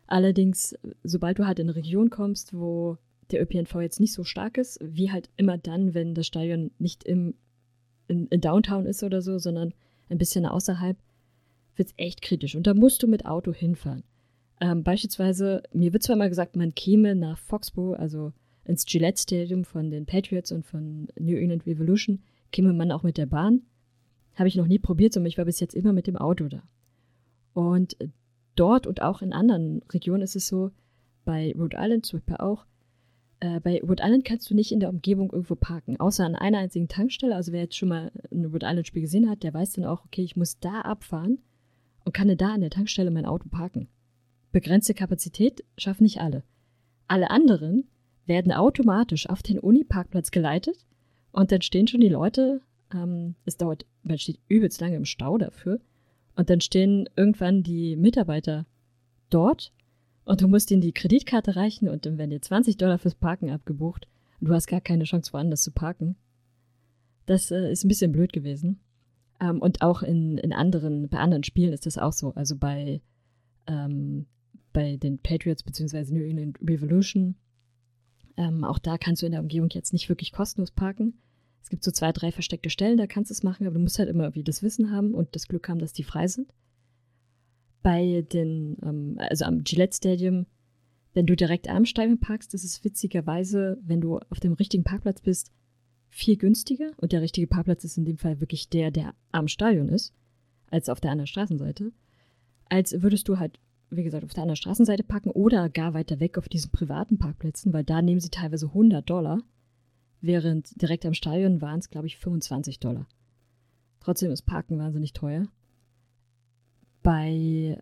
Allerdings, sobald du halt in eine Region kommst, wo der Ö P N V jetzt nicht so stark ist, wie halt immer dann, wenn das Stadion nicht im in, in Downtown ist oder so, sondern ein bisschen außerhalb, wird es echt kritisch. Und da musst du mit Auto hinfahren. Ähm, beispielsweise, mir wird zwar mal gesagt, man käme nach Foxborough, also ins Gillette Stadium von den Patriots und von New England Revolution, käme man auch mit der Bahn. Habe ich noch nie probiert, sondern ich war bis jetzt immer mit dem Auto da. Und dort und auch in anderen Regionen ist es so, bei Rhode Island zum Beispiel auch, äh, bei Rhode Island kannst du nicht in der Umgebung irgendwo parken, außer an einer einzigen Tankstelle. Also wer jetzt schon mal ein Rhode Island-Spiel gesehen hat, der weiß dann auch, okay, ich muss da abfahren und kann da an der Tankstelle mein Auto parken. Begrenzte Kapazität schaffen nicht alle. Alle anderen werden automatisch auf den Uni-Parkplatz geleitet und dann stehen schon die Leute, ähm, es dauert, man steht übelst lange im Stau dafür und dann stehen irgendwann die Mitarbeiter dort und du musst ihnen die Kreditkarte reichen und dann werden dir zwanzig Dollar fürs Parken abgebucht und du hast gar keine Chance, woanders zu parken. Das äh, ist ein bisschen blöd gewesen. Ähm, und auch in, in anderen, bei anderen Spielen ist das auch so. Also bei, ähm, bei den Patriots bzw. New England Revolution, ähm, auch da kannst du in der Umgebung jetzt nicht wirklich kostenlos parken. Es gibt so zwei, drei versteckte Stellen, da kannst du es machen, aber du musst halt immer irgendwie das Wissen haben und das Glück haben, dass die frei sind. Bei den, ähm, also am Gillette Stadium, wenn du direkt am Stadion parkst, ist es witzigerweise, wenn du auf dem richtigen Parkplatz bist, viel günstiger. Und der richtige Parkplatz ist in dem Fall wirklich der, der am Stadion ist, als auf der anderen Straßenseite. Als würdest du halt, wie gesagt, auf der anderen Straßenseite parken oder gar weiter weg auf diesen privaten Parkplätzen, weil da nehmen sie teilweise hundert Dollar, während direkt am Stadion waren es, glaube ich, fünfundzwanzig Dollar. Trotzdem ist Parken wahnsinnig teuer. Bei,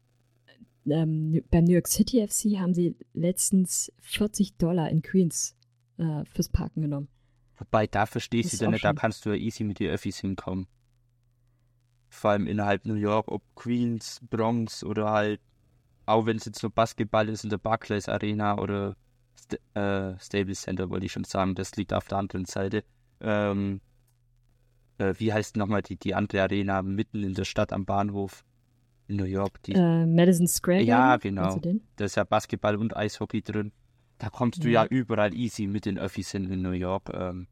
ähm, beim New York City F C haben sie letztens vierzig Dollar in Queens äh, fürs Parken genommen. Wobei, da verstehst du Das ja ist nicht, auch da schon- kannst du ja easy mit den Öffis hinkommen. Vor allem innerhalb New York, ob Queens, Bronx oder halt, auch wenn es jetzt nur Basketball ist in der Barclays Arena oder St äh, Staples Center, wollte ich schon sagen, das liegt auf der anderen Seite. Ähm, äh, wie heißt nochmal die, die andere Arena mitten in der Stadt am Bahnhof in New York? Die, Äh, Madison Square ja, Garden? genau. Kennst du den? Da ist ja Basketball und Eishockey drin. Da kommst du Ja. ja überall easy mit den Öffis hin in New York. Ähm,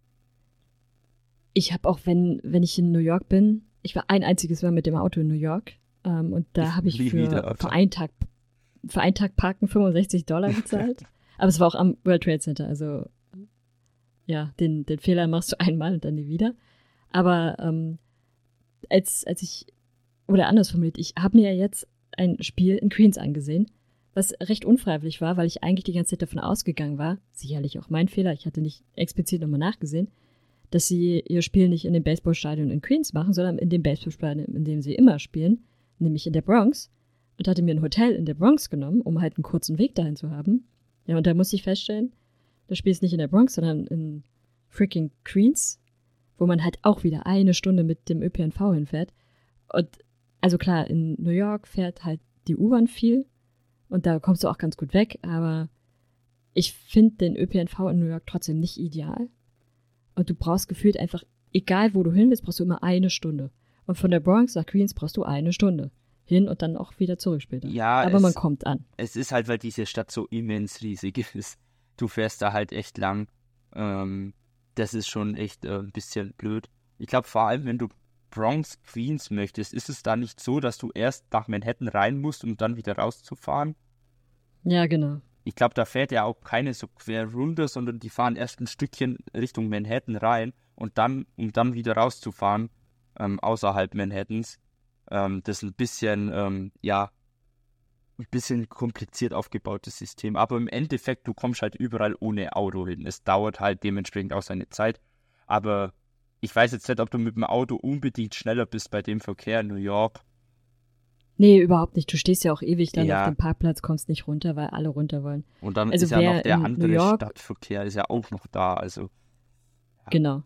Ich habe auch, wenn, wenn ich in New York bin, ich war ein einziges Mal mit dem Auto in New York ähm, und da Ich habe ich nie für, wieder, Alter. für, einen Tag, für einen Tag Parken fünfundsechzig Dollar gezahlt. Aber es war auch am World Trade Center, also ja, den, den Fehler machst du einmal und dann nie wieder. Aber ähm, als, als ich, oder anders formuliert, ich habe mir jetzt ein Spiel in Queens angesehen, was recht unfreiwillig war, weil ich eigentlich die ganze Zeit davon ausgegangen war, sicherlich auch mein Fehler, ich hatte nicht explizit nochmal nachgesehen, dass sie ihr Spiel nicht in dem Baseballstadion in Queens machen, sondern in dem Baseballstadion, in dem sie immer spielen, nämlich in der Bronx. Und hatte mir ein Hotel in der Bronx genommen, um halt einen kurzen Weg dahin zu haben. Ja, und da musste ich feststellen, das Spiel ist nicht in der Bronx, sondern in freaking Queens, wo man halt auch wieder eine Stunde mit dem Ö P N V hinfährt. Und also klar, in New York fährt halt die U-Bahn viel und da kommst du auch ganz gut weg, aber ich finde den Ö P N V in New York trotzdem nicht ideal. Und du brauchst gefühlt einfach, egal wo du hin willst, brauchst du immer eine Stunde. Und von der Bronx nach Queens brauchst du eine Stunde. Hin und dann auch wieder zurück später. Ja, aber es- man kommt an. Es ist halt, weil diese Stadt so immens riesig ist. Du fährst da halt echt lang. Ähm, das ist schon echt äh, ein bisschen blöd. Ich glaube, vor allem, wenn du Bronx, Queens möchtest, ist es da nicht so, dass du erst nach Manhattan rein musst, um dann wieder rauszufahren? Ja, genau. Ich glaube, da fährt ja auch keine so quer runter, sondern die fahren erst ein Stückchen Richtung Manhattan rein und dann, um dann wieder rauszufahren, ähm, außerhalb Manhattans. Ähm, das ist ein bisschen, ähm, ja, ein bisschen kompliziert aufgebautes System. Aber im Endeffekt, du kommst halt überall ohne Auto hin. Es dauert halt dementsprechend auch seine Zeit. Aber ich weiß jetzt nicht, ob du mit dem Auto unbedingt schneller bist bei dem Verkehr in New York. Nee, überhaupt nicht. Du stehst ja auch ewig dann Ja. auf dem Parkplatz, kommst nicht runter, weil alle runter wollen. Und dann Also ist ja wer noch der in andere New York- Stadtverkehr ist ja auch noch da. Also Genau.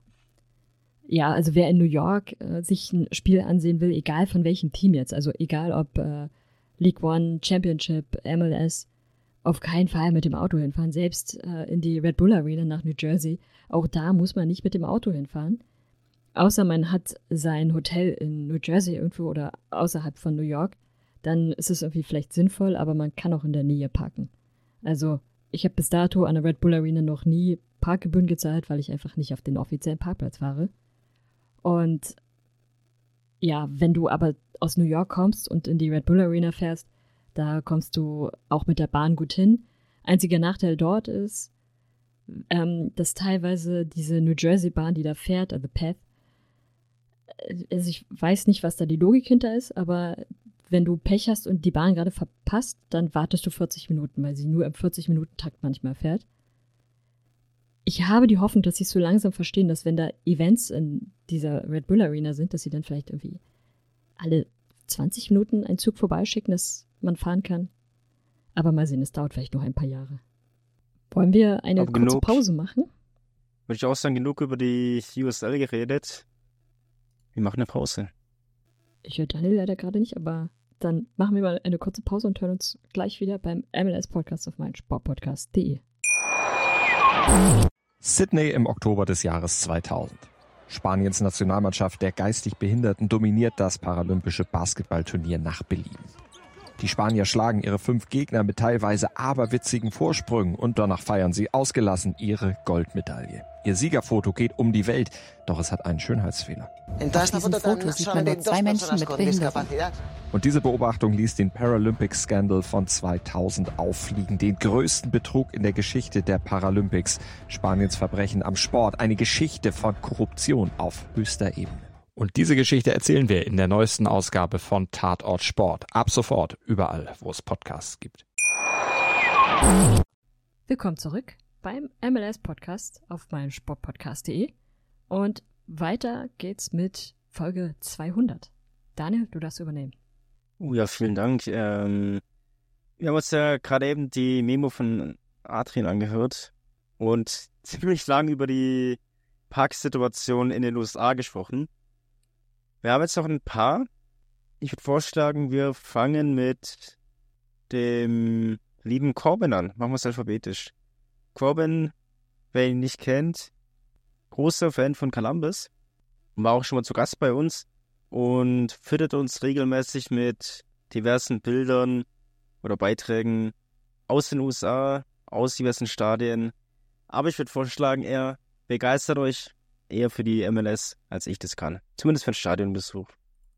Ja, also wer in New York äh, sich ein Spiel ansehen will, egal von welchem Team jetzt, also egal ob äh, League One, Championship, M L S, auf keinen Fall mit dem Auto hinfahren. Selbst äh, in die Red Bull Arena nach New Jersey, auch da muss man nicht mit dem Auto hinfahren. Außer man hat sein Hotel in New Jersey irgendwo oder außerhalb von New York. dann ist es irgendwie vielleicht sinnvoll, aber man kann auch in der Nähe parken. Also ich habe bis dato an der Red Bull Arena noch nie Parkgebühren gezahlt, weil ich einfach nicht auf den offiziellen Parkplatz fahre. Und ja, wenn du aber aus New York kommst und in die Red Bull Arena fährst, da kommst du auch mit der Bahn gut hin. Einziger Nachteil dort ist, ähm, dass teilweise diese New Jersey Bahn, die da fährt, also The Path, also ich weiß nicht, was da die Logik hinter ist, aber wenn du Pech hast und die Bahn gerade verpasst, dann wartest du vierzig Minuten, weil sie nur im vierzig-Minuten-Takt manchmal fährt. Ich habe die Hoffnung, dass sie es so langsam verstehen, dass wenn da Events in dieser Red Bull Arena sind, dass sie dann vielleicht irgendwie alle zwanzig Minuten einen Zug vorbeischicken, dass man fahren kann. Aber mal sehen, es dauert vielleicht noch ein paar Jahre. Wollen wir eine Aber kurze genug. Pause machen? Würde ich auch sagen, genug über die U S L geredet. Wir machen eine Pause. Ich höre Daniel leider gerade nicht, aber dann machen wir mal eine kurze Pause und hören uns gleich wieder beim M L S-Podcast auf meinsportpodcast punkt de. Sydney im Oktober des Jahres zweitausend. Spaniens Nationalmannschaft der geistig Behinderten dominiert das paralympische Basketballturnier nach Belieben. Die Spanier schlagen ihre fünf Gegner mit teilweise aberwitzigen Vorsprüngen und danach feiern sie ausgelassen ihre Goldmedaille. Ihr Siegerfoto geht um die Welt, doch es hat einen Schönheitsfehler. Auf diesem Foto sieht man nur zwei Menschen mit Behinderung. Und diese Beobachtung ließ den Paralympics-Scandal von zweitausend auffliegen, den größten Betrug in der Geschichte der Paralympics. Spaniens Verbrechen am Sport, eine Geschichte von Korruption auf höchster Ebene. Und diese Geschichte erzählen wir in der neuesten Ausgabe von Tatort Sport. Ab sofort überall, wo es Podcasts gibt. Willkommen zurück beim M L S-Podcast auf meinsportpodcast punkt de. Und weiter geht's mit Folge zweihundert. Daniel, du darfst übernehmen. Oh ja, vielen Dank. Ähm, wir haben uns ja gerade eben die Memo von Adrian angehört und ziemlich lang über die Parksituation in den U S A gesprochen. Wir haben jetzt noch ein paar. Ich würde vorschlagen, wir fangen mit dem lieben Corbin an. Machen wir es alphabetisch. Corbin, wer ihn nicht kennt, großer Fan von Columbus, war auch schon mal zu Gast bei uns und füttert uns regelmäßig mit diversen Bildern oder Beiträgen aus den U S A, aus diversen Stadien. Aber ich würde vorschlagen, er begeistert euch eher für die M L S, als ich das kann. Zumindest für den Stadionbesuch.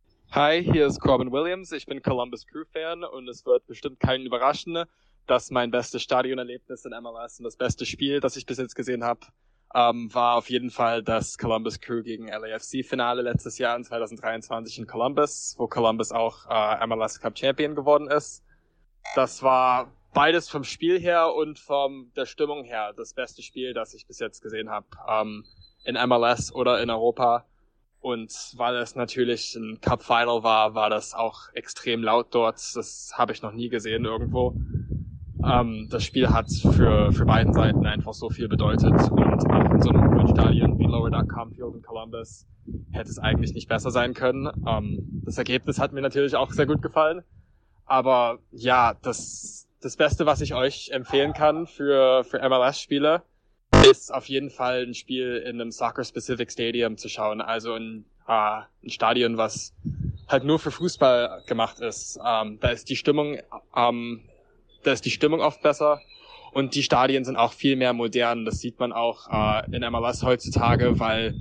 Hi, hier ist Corbin Williams. Ich bin Columbus Crew-Fan und es wird bestimmt keinen überraschen, dass mein bestes Stadionerlebnis in M L S und das beste Spiel, das ich bis jetzt gesehen habe, ähm, war auf jeden Fall das Columbus Crew gegen L A F C-Finale letztes Jahr in zwanzig dreiundzwanzig in Columbus, wo Columbus auch äh, M L S Cup Champion geworden ist. Das war beides vom Spiel her und von der Stimmung her das beste Spiel, das ich bis jetzt gesehen habe. Ähm, in M L S oder in Europa. Und weil es natürlich ein Cup Final war, war das auch extrem laut dort. Das habe ich noch nie gesehen irgendwo. Ähm, das Spiel hat für, für beiden Seiten einfach so viel bedeutet. Und auch in so einem coolen Stadion wie Lower Duck Field in Columbus hätte es eigentlich nicht besser sein können. Ähm, das Ergebnis hat mir natürlich auch sehr gut gefallen. Aber ja, das, das Beste, was ich euch empfehlen kann für, für M L S-Spiele, ist auf jeden Fall ein Spiel in einem Soccer-Specific Stadium zu schauen. Also ein, äh, ein Stadion, was halt nur für Fußball gemacht ist. Ähm, da ist die Stimmung, ähm, da ist die Stimmung oft besser und die Stadien sind auch viel mehr modern. Das sieht man auch äh, in M L S heutzutage, weil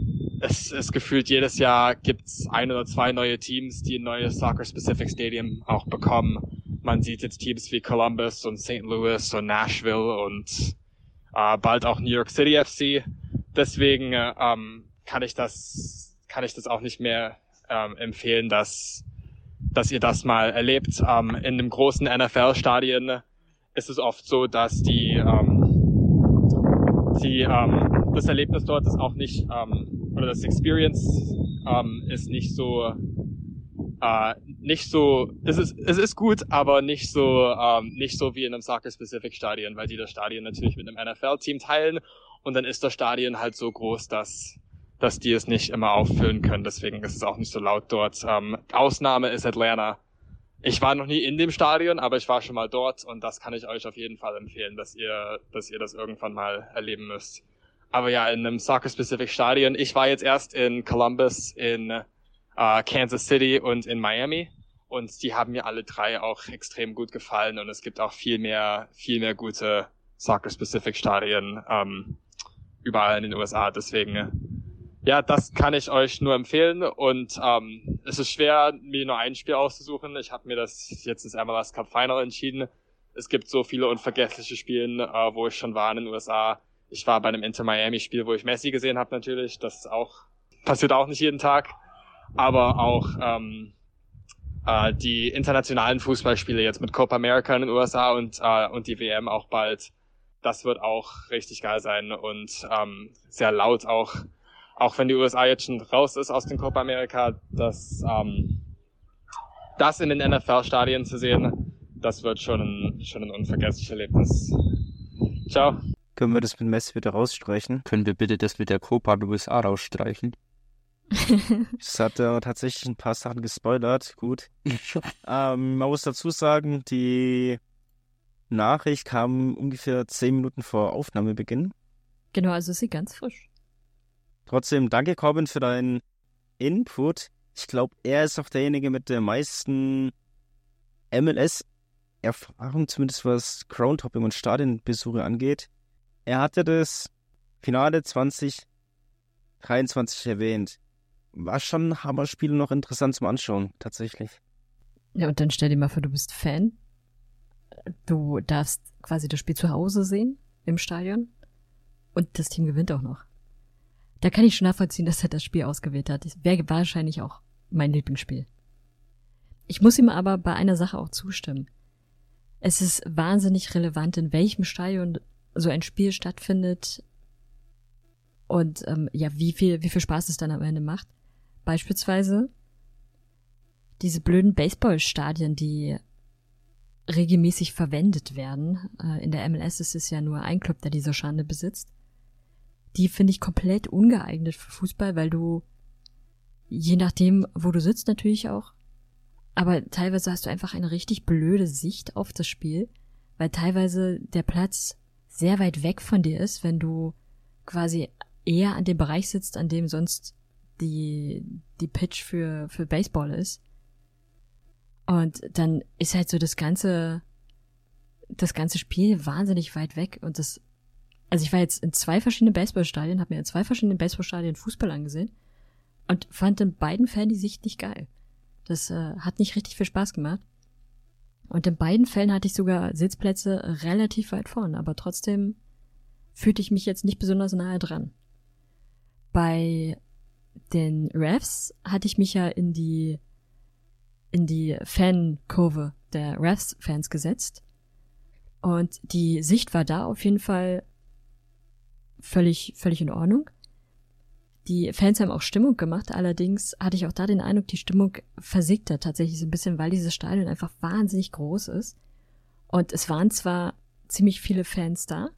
es, es gefühlt jedes Jahr gibt's ein oder zwei neue Teams, die ein neues Soccer-Specific Stadium auch bekommen. Man sieht jetzt Teams wie Columbus und Saint Louis und Nashville und Uh, bald auch New York City F C. Deswegen uh, um, kann ich das kann ich das auch nicht mehr um, empfehlen, dass dass ihr das mal erlebt. Um, in dem großen N F L-Stadien ist es oft so, dass die um, die um, das Erlebnis dort ist auch nicht um, oder das Experience um, ist nicht so Uh, nicht so, es ist, es ist gut, aber nicht so, um, nicht so wie in einem Soccer-Specific-Stadion, weil die das Stadion natürlich mit einem N F L-Team teilen und dann ist das Stadion halt so groß, dass, dass die es nicht immer auffüllen können, deswegen ist es auch nicht so laut dort. Um, Ausnahme ist Atlanta. Ich war noch nie in dem Stadion, aber ich war schon mal dort und das kann ich euch auf jeden Fall empfehlen, dass ihr, dass ihr das irgendwann mal erleben müsst. Aber ja, in einem Soccer-Specific-Stadion, ich war jetzt erst in Columbus, in Uh, Kansas City und in Miami Und die haben mir alle drei auch extrem gut gefallen und es gibt auch viel mehr, viel mehr gute Soccer-Specific-Stadien ähm, überall in den U S A. Deswegen, ja, das kann ich euch nur empfehlen und ähm, es ist schwer, mir nur ein Spiel auszusuchen. Ich habe mir das jetzt ins M L S Cup Final entschieden. Es gibt so viele unvergessliche Spiele, äh, wo ich schon war in den U S A. Ich war bei einem Inter-Miami-Spiel, wo ich Messi gesehen habe natürlich. Das ist auch passiert auch nicht jeden Tag. Aber auch ähm, äh, die internationalen Fußballspiele jetzt mit Copa America in den U S A und äh, und die W M auch bald. Das wird auch richtig geil sein und ähm, sehr laut auch. Auch wenn die U S A jetzt schon raus ist aus den Copa America, das, ähm, das in den N F L-Stadien zu sehen, das wird schon ein, schon ein unvergessliches Erlebnis. Ciao. Können wir das mit Messi wieder rausstreichen? Können wir bitte das mit der Copa der U S A rausstreichen? Das hat ja tatsächlich ein paar Sachen gespoilert. Gut. ähm, man muss dazu sagen, die Nachricht kam ungefähr zehn Minuten vor Aufnahmebeginn. Genau, also ist sie ganz frisch. Trotzdem, danke Corbin für deinen Input. Ich glaube, er ist auch derjenige mit der meisten M L S-Erfahrung, zumindest was Groundhopping und Stadionbesuche angeht. Er hatte das Finale zwanzig dreiundzwanzig erwähnt. War schon ein Hammerspiel und noch interessant zum Anschauen, tatsächlich. Ja, und dann stell dir mal vor, du bist Fan. Du darfst quasi das Spiel zu Hause sehen, im Stadion. Und das Team gewinnt auch noch. Da kann ich schon nachvollziehen, dass er das Spiel ausgewählt hat. Das wäre wahrscheinlich auch mein Lieblingsspiel. Ich muss ihm aber bei einer Sache auch zustimmen. Es ist wahnsinnig relevant, in welchem Stadion so ein Spiel stattfindet und ähm, ja, wie viel, wie viel Spaß es dann am Ende macht. Beispielsweise diese blöden Baseballstadien, die regelmäßig verwendet werden. Äh, in der M L S ist es ja nur ein Club, der diese Schande besitzt. Die finde ich komplett ungeeignet für Fußball, weil du, je nachdem, wo du sitzt natürlich auch, aber teilweise hast du einfach eine richtig blöde Sicht auf das Spiel, weil teilweise der Platz sehr weit weg von dir ist, wenn du quasi eher an dem Bereich sitzt, an dem sonst die, die Pitch für, für Baseball ist. Und dann ist halt so das ganze, das ganze Spiel wahnsinnig weit weg und das, also ich war jetzt in zwei verschiedenen Baseballstadien, habe mir in zwei verschiedenen Baseballstadien Fußball angesehen und fand in beiden Fällen die Sicht nicht geil. Das äh, hat nicht richtig viel Spaß gemacht. Und in beiden Fällen hatte ich sogar Sitzplätze relativ weit vorne, aber trotzdem fühlte ich mich jetzt nicht besonders nahe dran. Bei den Refs hatte ich mich ja in die in die Fankurve der Refs-Fans gesetzt und die Sicht war da auf jeden Fall völlig völlig in Ordnung. Die Fans haben auch Stimmung gemacht, allerdings hatte ich auch da den Eindruck, die Stimmung versickte tatsächlich so ein bisschen, weil dieses Stadion einfach wahnsinnig groß ist. Und es waren zwar ziemlich viele Fans da,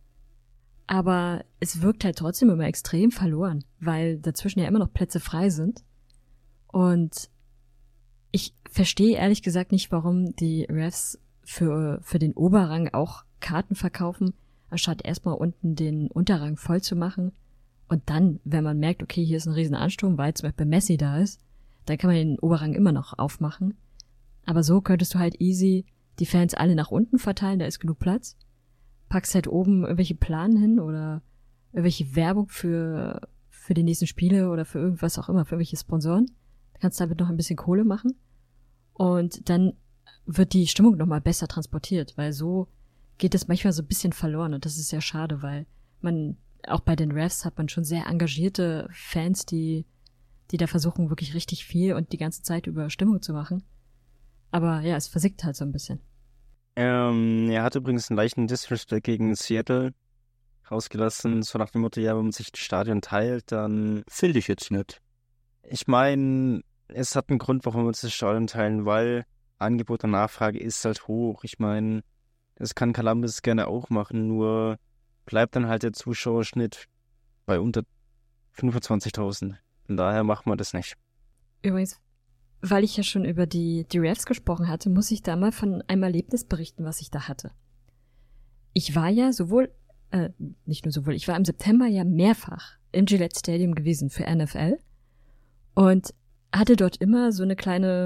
aber es wirkt halt trotzdem immer extrem verloren, weil dazwischen ja immer noch Plätze frei sind. Und ich verstehe ehrlich gesagt nicht, warum die Refs für, für den Oberrang auch Karten verkaufen, anstatt erstmal unten den Unterrang voll zu machen. Und dann, wenn man merkt, okay, hier ist ein riesen Ansturm, weil zum Beispiel Messi da ist, dann kann man den Oberrang immer noch aufmachen. Aber so könntest du halt easy die Fans alle nach unten verteilen, da ist genug Platz. Packst halt oben irgendwelche Planen hin oder irgendwelche Werbung für, für die nächsten Spiele oder für irgendwas auch immer, für irgendwelche Sponsoren. Da kannst du damit noch ein bisschen Kohle machen. Und dann wird die Stimmung nochmal besser transportiert, weil so geht es manchmal so ein bisschen verloren und das ist sehr schade, weil man auch bei den Refs hat man schon sehr engagierte Fans, die die da versuchen, wirklich richtig viel und die ganze Zeit über Stimmung zu machen. Aber ja, es versickt halt so ein bisschen. Ähm, er hat übrigens einen leichten Disrespect gegen Seattle rausgelassen, so nach dem Motto, ja, wenn man sich das Stadion teilt, dann... Finde ich jetzt nicht. Ich meine, es hat einen Grund, warum wir uns das Stadion teilen, weil Angebot und Nachfrage ist halt hoch. Ich meine, das kann Columbus gerne auch machen, nur bleibt dann halt der Zuschauerschnitt bei unter fünfundzwanzigtausend. Von daher machen wir das nicht. Übrigens, weil ich ja schon über die, die Refs gesprochen hatte, muss ich da mal von einem Erlebnis berichten, was ich da hatte. Ich war ja sowohl, äh, nicht nur sowohl, ich war im September ja mehrfach im Gillette Stadium gewesen für N F L und hatte dort immer so eine kleine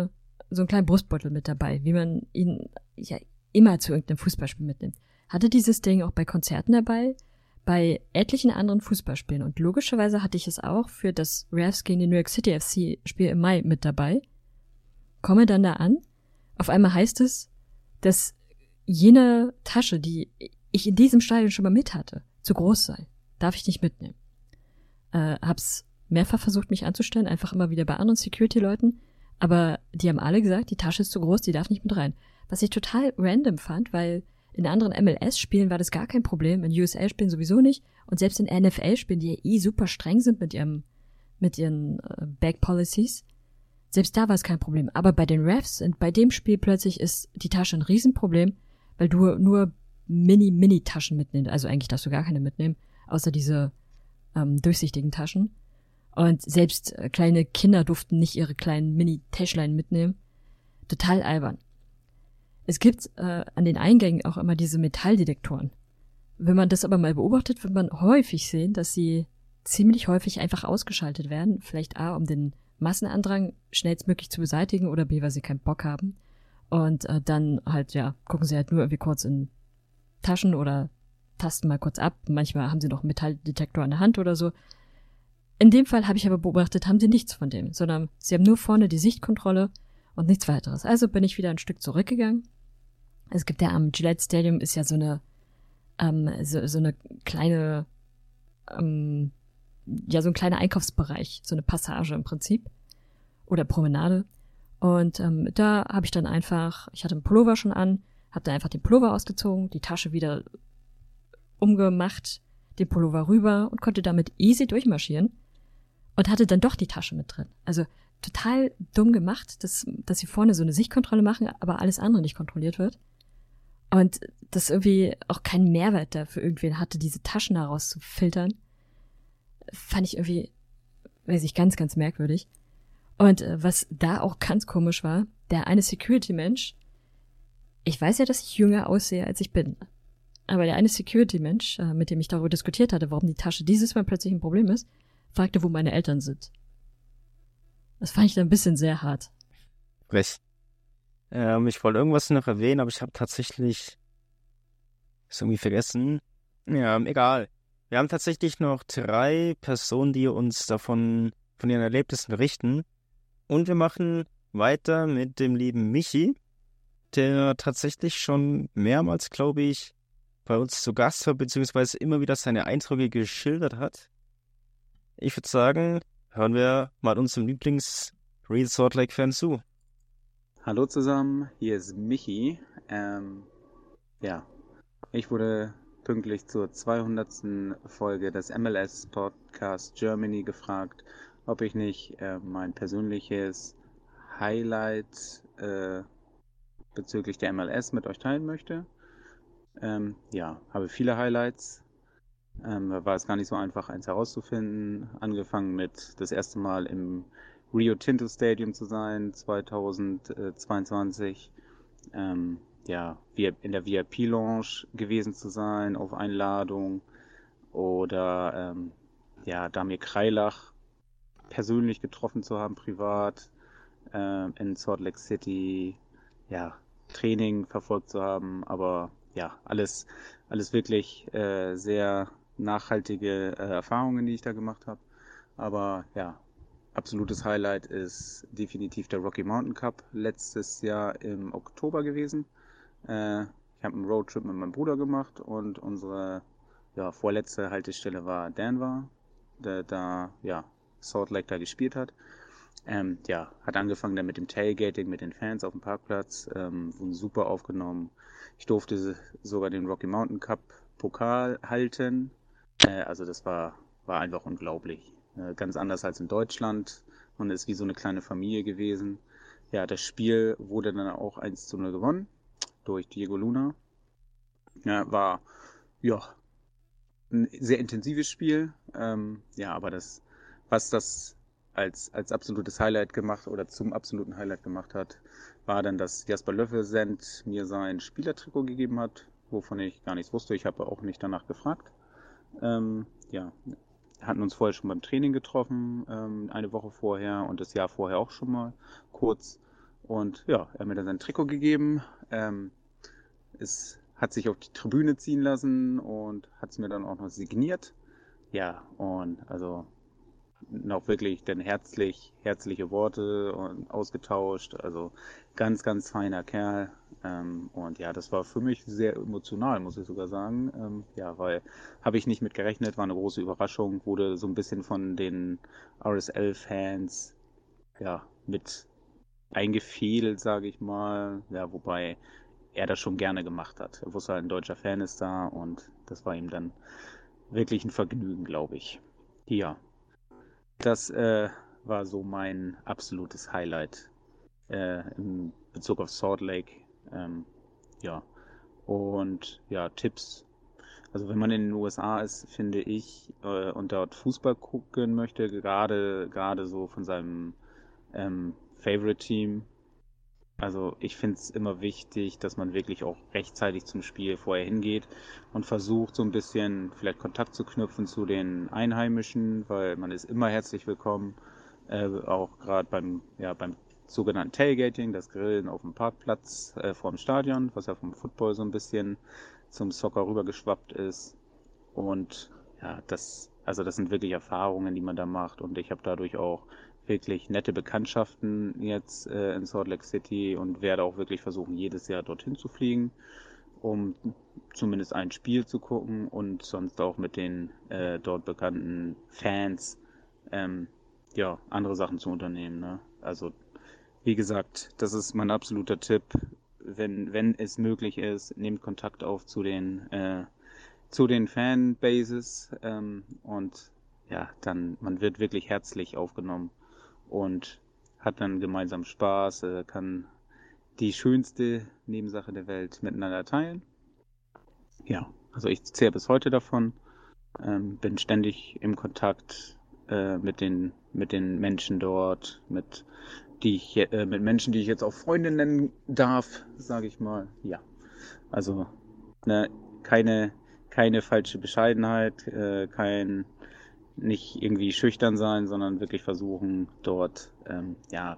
so einen kleinen Brustbeutel mit dabei, wie man ihn ja immer zu irgendeinem Fußballspiel mitnimmt. Hatte dieses Ding auch bei Konzerten dabei, bei etlichen anderen Fußballspielen. Und logischerweise hatte ich es auch für das Revs gegen den New York City F C-Spiel im Mai mit dabei. Komme dann da an. Auf einmal heißt es, dass jene Tasche, die ich in diesem Stadion schon mal mit hatte, zu groß sei. Darf ich nicht mitnehmen. Äh, hab's mehrfach versucht, mich anzustellen, einfach immer wieder bei anderen Security-Leuten. Aber die haben alle gesagt, die Tasche ist zu groß, die darf nicht mit rein. Was ich total random fand, weil in anderen M L S-Spielen war das gar kein Problem, in U S L-Spielen sowieso nicht. Und selbst in N F L-Spielen, die ja eh super streng sind mit ihrem, mit ihren äh, Bag-Policies, selbst da war es kein Problem. Aber bei den Refs und bei dem Spiel plötzlich ist die Tasche ein Riesenproblem, weil du nur Mini-Mini-Taschen mitnimmst. Also eigentlich darfst du gar keine mitnehmen, außer diese ähm, durchsichtigen Taschen. Und selbst äh, kleine Kinder durften nicht ihre kleinen Mini-Täschlein mitnehmen. Total albern. Es gibt äh, an den Eingängen auch immer diese Metalldetektoren. Wenn man das aber mal beobachtet, wird man häufig sehen, dass sie ziemlich häufig einfach ausgeschaltet werden. Vielleicht A, um den Massenandrang schnellstmöglich zu beseitigen oder B, weil sie keinen Bock haben. Und äh, dann halt, ja, gucken sie halt nur irgendwie kurz in Taschen oder tasten mal kurz ab. Manchmal haben sie noch einen Metalldetektor in der Hand oder so. In dem Fall habe ich aber beobachtet, haben sie nichts von dem, sondern sie haben nur vorne die Sichtkontrolle und nichts weiteres. Also bin ich wieder ein Stück zurückgegangen. Es gibt ja am Gillette Stadium ist ja so eine ähm, so, so eine kleine ähm, ja so ein kleiner Einkaufsbereich, so eine Passage im Prinzip oder Promenade. Und ähm, da habe ich dann einfach, ich hatte einen Pullover schon an, habe dann einfach den Pullover ausgezogen, die Tasche wieder umgemacht, den Pullover rüber und konnte damit easy durchmarschieren und hatte dann doch die Tasche mit drin. Also total dumm gemacht, dass, dass sie vorne so eine Sichtkontrolle machen, aber alles andere nicht kontrolliert wird. Und das irgendwie auch keinen Mehrwert da für irgendwen hatte, diese Taschen da rauszufiltern. Fand ich irgendwie, weiß ich, ganz, ganz merkwürdig. Und äh, was da auch ganz komisch war, der eine Security-Mensch, ich weiß ja, dass ich jünger aussehe, als ich bin. Aber der eine Security-Mensch, äh, mit dem ich darüber diskutiert hatte, warum die Tasche dieses Mal plötzlich ein Problem ist, fragte, wo meine Eltern sind. Das fand ich dann ein bisschen sehr hart. Frech. Ähm, ich wollte irgendwas noch erwähnen, aber ich habe tatsächlich es irgendwie vergessen. Ja, egal. Wir haben tatsächlich noch drei Personen, die uns davon, von ihren Erlebnissen berichten. Und wir machen weiter mit dem lieben Michi, der tatsächlich schon mehrmals, glaube ich, bei uns zu Gast war, beziehungsweise immer wieder seine Eindrücke geschildert hat. Ich würde sagen, hören wir mal unserem Lieblings-Real Salt Lake-Fan zu. Hallo zusammen, hier ist Michi. Ähm, ja, ich wurde pünktlich zur zweihundertsten Folge des M L S Podcast Germany gefragt, ob ich nicht äh, mein persönliches Highlight äh, bezüglich der M L S mit euch teilen möchte. Ähm, ja, habe viele Highlights. Ähm, war es gar nicht so einfach, eins herauszufinden. Angefangen mit das erste Mal im Rio Tinto Stadium zu sein, zweitausendzweiundzwanzig. Ähm, ja, in der V I P-Lounge gewesen zu sein, auf Einladung. Oder ähm, ja, Damir Kreilach persönlich getroffen zu haben, privat, äh, in Salt Lake City, ja, Training verfolgt zu haben, aber ja, alles, alles wirklich äh, sehr nachhaltige äh, Erfahrungen, die ich da gemacht habe. Aber ja, absolutes Highlight ist definitiv der Rocky Mountain Cup letztes Jahr im Oktober gewesen. Äh, ich habe einen Roadtrip mit meinem Bruder gemacht und unsere ja, vorletzte Haltestelle war Denver, der da ja, Salt Lake da gespielt hat. Ähm, ja, hat angefangen dann mit dem Tailgating mit den Fans auf dem Parkplatz, ähm, wurden super aufgenommen. Ich durfte sogar den Rocky Mountain Cup Pokal halten. Äh, also das war, war einfach unglaublich. Äh, ganz anders als in Deutschland und ist wie so eine kleine Familie gewesen. Ja, das Spiel wurde dann auch eins zu null gewonnen durch Diego Luna. Ja, war ja ein sehr intensives Spiel. Ähm, ja, aber das, was das als, als absolutes Highlight gemacht oder zum absoluten Highlight gemacht hat, war dann, dass Jasper Löffelsend mir sein Spielertrikot gegeben hat, wovon ich gar nichts wusste. Ich habe auch nicht danach gefragt. Ähm, ja, hatten uns vorher schon beim Training getroffen, ähm, eine Woche vorher und das Jahr vorher auch schon mal kurz. Und ja, er hat mir dann sein Trikot gegeben. Ähm, es hat sich auf die Tribüne ziehen lassen und hat es mir dann auch noch signiert. Ja, und also noch wirklich dann herzlich, herzliche Worte und ausgetauscht. Also ganz, ganz feiner Kerl. Ähm, und ja, das war für mich sehr emotional, muss ich sogar sagen. Ähm, ja, weil habe ich nicht mit gerechnet, war eine große Überraschung, wurde so ein bisschen von den R S L-Fans ja mit eingefädelt, sage ich mal. Ja, wobei er das schon gerne gemacht hat. Er wusste halt, ein deutscher Fan ist da und das war ihm dann wirklich ein Vergnügen, glaube ich. Ja, das äh, war so mein absolutes Highlight äh, in Bezug auf Salt Lake. Ähm, ja, und ja, Tipps. Also wenn man in den U S A ist, finde ich, äh, und dort Fußball gucken möchte, gerade gerade so von seinem ähm, Favorite-Team. Also ich finde es immer wichtig, dass man wirklich auch rechtzeitig zum Spiel vorher hingeht und versucht so ein bisschen vielleicht Kontakt zu knüpfen zu den Einheimischen, weil man ist immer herzlich willkommen, äh, auch gerade beim, ja, beim sogenannten Tailgating, das Grillen auf dem Parkplatz äh, vor dem Stadion, was ja vom Football so ein bisschen zum Soccer rübergeschwappt ist. Und ja, das, also das sind wirklich Erfahrungen, die man da macht und ich habe dadurch auch wirklich nette Bekanntschaften jetzt äh, in Salt Lake City und werde auch wirklich versuchen, jedes Jahr dorthin zu fliegen, um zumindest ein Spiel zu gucken und sonst auch mit den äh, dort bekannten Fans ähm, ja, andere Sachen zu unternehmen. Ne? Also wie gesagt, das ist mein absoluter Tipp. Wenn, wenn es möglich ist, nehmt Kontakt auf zu den, äh, zu den Fanbases ähm, und ja, dann, man wird wirklich herzlich aufgenommen und hat dann gemeinsam Spaß, äh, kann die schönste Nebensache der Welt miteinander teilen. Ja, also ich zehre bis heute davon, ähm, bin ständig im Kontakt äh, mit den mit den Menschen dort, mit die ich äh, mit Menschen, die ich jetzt auch Freunde nennen darf, sage ich mal. Ja, also ne, keine keine falsche Bescheidenheit, äh, kein nicht irgendwie schüchtern sein, sondern wirklich versuchen, dort ähm, ja,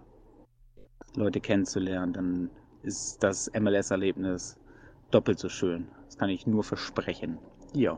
Leute kennenzulernen. Dann ist das M L S-Erlebnis doppelt so schön. Das kann ich nur versprechen. Ja.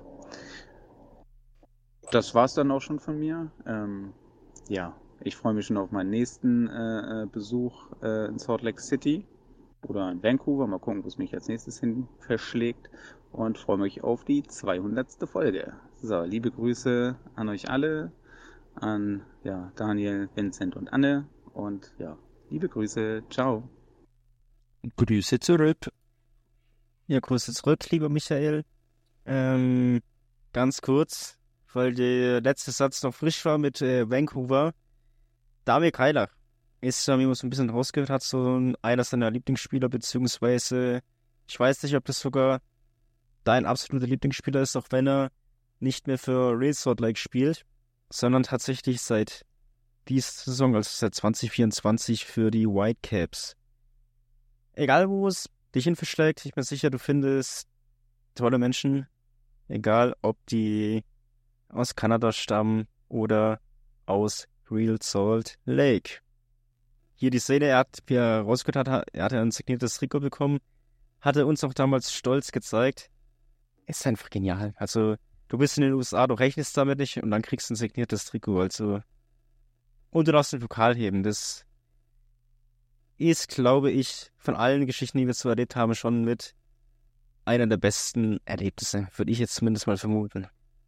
Das war's dann auch schon von mir. Ähm, ja, ich freue mich schon auf meinen nächsten äh, Besuch äh, in Salt Lake City oder in Vancouver. Mal gucken, wo es mich als nächstes hin verschlägt. Und freue mich auf die zweihundertste Folge. So, liebe Grüße an euch alle, an ja, Daniel, Vincent und Anne. Und ja, liebe Grüße, ciao. Grüße zurück. Ja, Grüße zurück, lieber Michael. Ähm, ganz kurz, weil der letzte Satz noch frisch war mit äh, Vancouver. Damir Kreilach ist, wie man es ein bisschen rausgehört hat, so einer seiner Lieblingsspieler, beziehungsweise ich weiß nicht, ob das sogar dein absoluter Lieblingsspieler ist, auch wenn er nicht mehr für Real Salt Lake spielt, sondern tatsächlich seit dieser Saison, also seit zwanzig vierundzwanzig für die Whitecaps. Egal, wo es dich hin verschlägt, ich bin sicher, du findest tolle Menschen, egal ob die aus Kanada stammen oder aus Real Salt Lake. Hier die Szene, er hat, wie er rausgehört hat, er hatte ein signiertes Trikot bekommen, hatte uns auch damals stolz gezeigt. Ist einfach genial. Also, du bist in den U S A, du rechnest damit nicht und dann kriegst du ein signiertes Trikot. Also, und du darfst den Pokal heben. Das ist, glaube ich, von allen Geschichten, die wir so erlebt haben, schon mit einer der besten Erlebnisse. Würde ich jetzt zumindest mal vermuten.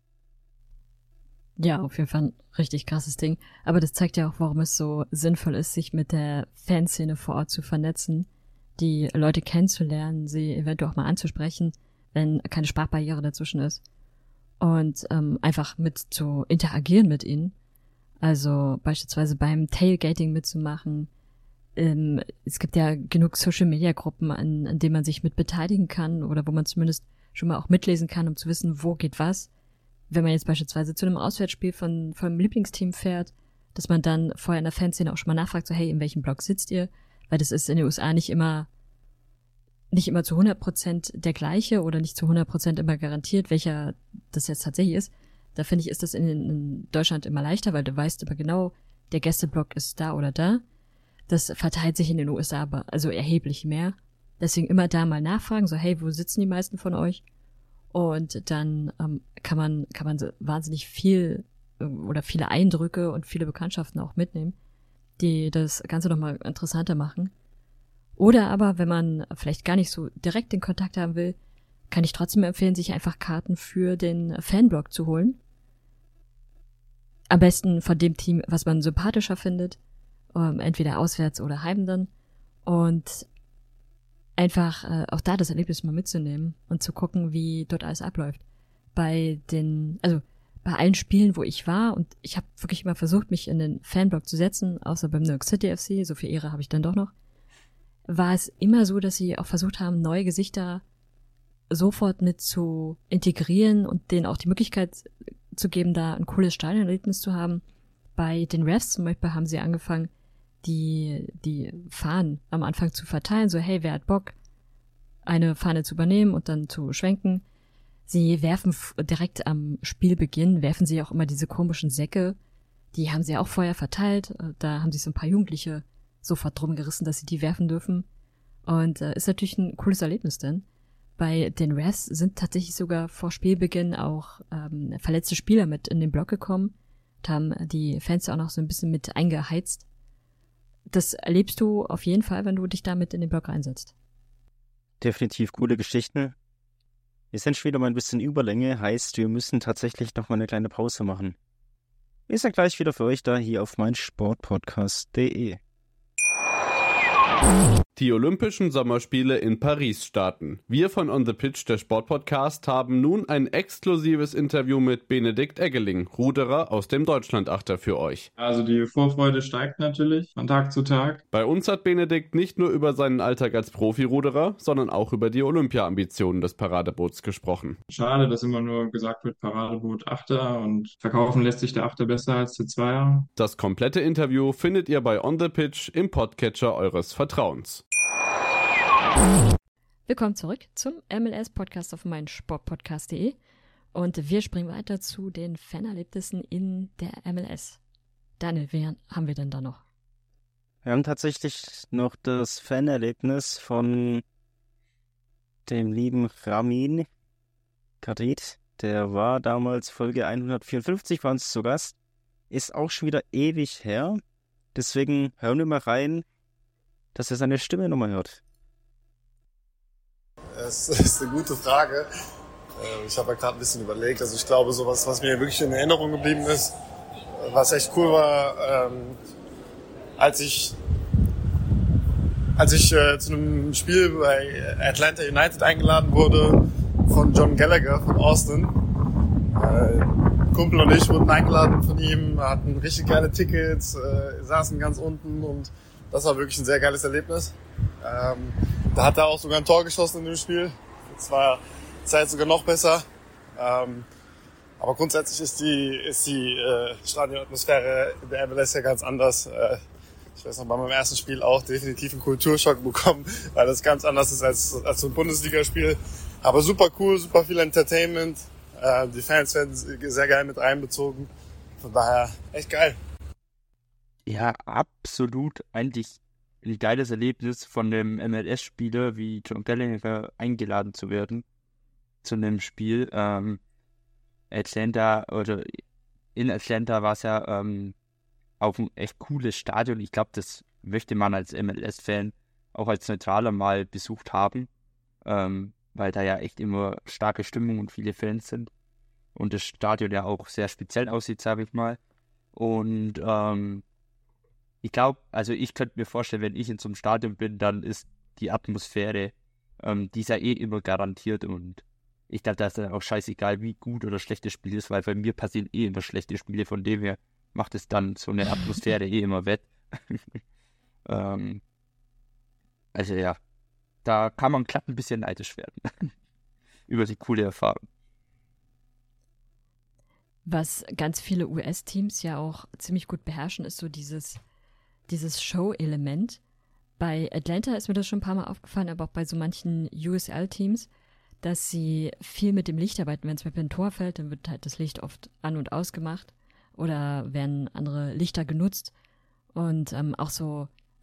Ja, auf jeden Fall ein richtig krasses Ding. Aber das zeigt ja auch, warum es so sinnvoll ist, sich mit der Fanszene vor Ort zu vernetzen, die Leute kennenzulernen, sie eventuell auch mal anzusprechen, wenn keine Sprachbarriere dazwischen ist. Und ähm, einfach mit zu interagieren mit ihnen. Also beispielsweise beim Tailgating mitzumachen. Ähm, es gibt ja genug Social-Media-Gruppen, an, an denen man sich mit beteiligen kann oder wo man zumindest schon mal auch mitlesen kann, um zu wissen, wo geht was. Wenn man jetzt beispielsweise zu einem Auswärtsspiel von vom Lieblingsteam fährt, dass man dann vorher in der Fanszene auch schon mal nachfragt, so hey, in welchem Block sitzt ihr? Weil das ist in den U S A nicht immer nicht immer zu hundert Prozent der gleiche oder nicht zu hundert Prozent immer garantiert, welcher das jetzt tatsächlich ist. Da finde ich, ist das in, in Deutschland immer leichter, weil du weißt aber genau, der Gästeblock ist da oder da. Das verteilt sich in den U S A aber also erheblich mehr. Deswegen immer da mal nachfragen, so hey, wo sitzen die meisten von euch? Und dann ähm, kann man kann man so wahnsinnig viel äh, oder viele Eindrücke und viele Bekanntschaften auch mitnehmen, die das Ganze nochmal interessanter machen. Oder aber, wenn man vielleicht gar nicht so direkt den Kontakt haben will, kann ich trotzdem empfehlen, sich einfach Karten für den Fanblog zu holen. Am besten von dem Team, was man sympathischer findet, ähm, entweder auswärts oder heim dann. Und einfach äh, auch da das Erlebnis mal mitzunehmen und zu gucken, wie dort alles abläuft. Bei den, also bei allen Spielen, wo ich war, und ich habe wirklich immer versucht, mich in den Fanblock zu setzen, außer beim New York City F C, so viel Ehre habe ich dann doch noch, war es immer so, dass sie auch versucht haben, neue Gesichter sofort mit zu integrieren und denen auch die Möglichkeit zu geben, da ein cooles Stadionerlebnis zu haben. Bei den Refs zum Beispiel haben sie angefangen, die die Fahnen am Anfang zu verteilen, so hey, wer hat Bock, eine Fahne zu übernehmen und dann zu schwenken. Sie werfen f- direkt am Spielbeginn, werfen sie auch immer diese komischen Säcke, die haben sie auch vorher verteilt, da haben sich so ein paar Jugendliche sofort drum gerissen, dass sie die werfen dürfen und äh, ist natürlich ein cooles Erlebnis denn. Bei den Refs sind tatsächlich sogar vor Spielbeginn auch ähm, verletzte Spieler mit in den Block gekommen und haben die Fans auch noch so ein bisschen mit eingeheizt. Das erlebst du auf jeden Fall, wenn du dich damit in den Block reinsetzt. Definitiv coole Geschichten. Wir sind schon wieder mal ein bisschen Überlänge, heißt, wir müssen tatsächlich noch mal eine kleine Pause machen. Ist ja gleich wieder für euch da hier auf meinsportpodcast punkt de. Die Olympischen Sommerspiele in Paris starten. Wir von On the Pitch, der Sportpodcast, haben nun ein exklusives Interview mit Benedikt Eggeling, Ruderer aus dem Deutschlandachter für euch. Also die Vorfreude steigt natürlich von Tag zu Tag. Bei uns hat Benedikt nicht nur über seinen Alltag als Profiruderer, sondern auch über die Olympia-Ambitionen des Paradeboots gesprochen. Schade, dass immer nur gesagt wird, Paradeboot Achter und verkaufen lässt sich der Achter besser als der Zweier. Das komplette Interview findet ihr bei On the Pitch im Podcatcher eures Vertrauens. Willkommen zurück zum M L S-Podcast auf meinsportpodcast punkt de und wir springen weiter zu den Fanerlebnissen in der M L S. Daniel, wen haben wir denn da noch? Wir haben tatsächlich noch das Fanerlebnis von dem lieben Ramin Kadrit. Der war damals Folge hundertvierundfünfzig bei uns zu Gast. Ist auch schon wieder ewig her. Deswegen hören wir mal rein, dass er seine Stimme nochmal hört. Das ist eine gute Frage. Ich habe ja gerade ein bisschen überlegt. Also ich glaube, sowas, was mir wirklich in Erinnerung geblieben ist, was echt cool war, ähm, als ich als ich äh, zu einem Spiel bei Atlanta United eingeladen wurde von John Gallagher von Austin. Äh, ein Kumpel und ich wurden eingeladen von ihm, hatten richtig geile Tickets, äh, saßen ganz unten und das war wirklich ein sehr geiles Erlebnis. Ähm, da hat er auch sogar ein Tor geschossen in dem Spiel. Das war Zeit sogar noch besser. Ähm, aber grundsätzlich ist die, ist die äh, Stadionatmosphäre in der M L S ja ganz anders. Äh, ich weiß noch, bei meinem ersten Spiel auch definitiv einen Kulturschock bekommen, weil das ganz anders ist als, als so ein Bundesligaspiel. Aber super cool, super viel Entertainment. Äh, die Fans werden sehr geil mit einbezogen. Von daher echt geil. Ja, absolut. Eigentlich ein geiles Erlebnis von dem M L S-Spieler wie John Gallagher eingeladen zu werden zu einem Spiel. Ähm, Atlanta oder in Atlanta war es ja ähm, auf ein echt cooles Stadion. Ich glaube, das möchte man als M L S-Fan auch als Neutraler mal besucht haben, ähm, weil da ja echt immer starke Stimmung und viele Fans sind und das Stadion ja auch sehr speziell aussieht, sage ich mal. Und ähm, ich glaube, also ich könnte mir vorstellen, wenn ich in so einem Stadion bin, dann ist die Atmosphäre, ähm, die ist ja eh immer garantiert und ich glaube, da ist dann auch scheißegal, wie gut oder schlecht das Spiel ist, weil bei mir passieren eh immer schlechte Spiele, von dem her macht es dann so eine Atmosphäre eh immer wett. ähm, also ja, da kann man glatt ein bisschen neidisch werden über die coole Erfahrung. Was ganz viele U S-Teams ja auch ziemlich gut beherrschen, ist so dieses dieses Show-Element. Bei Atlanta ist mir das schon ein paar Mal aufgefallen, aber auch bei so manchen U S L-Teams, dass sie viel mit dem Licht arbeiten. Wenn es mit ein Tor fällt, dann wird halt das Licht oft an- und ausgemacht oder werden andere Lichter genutzt. Und ähm, auch so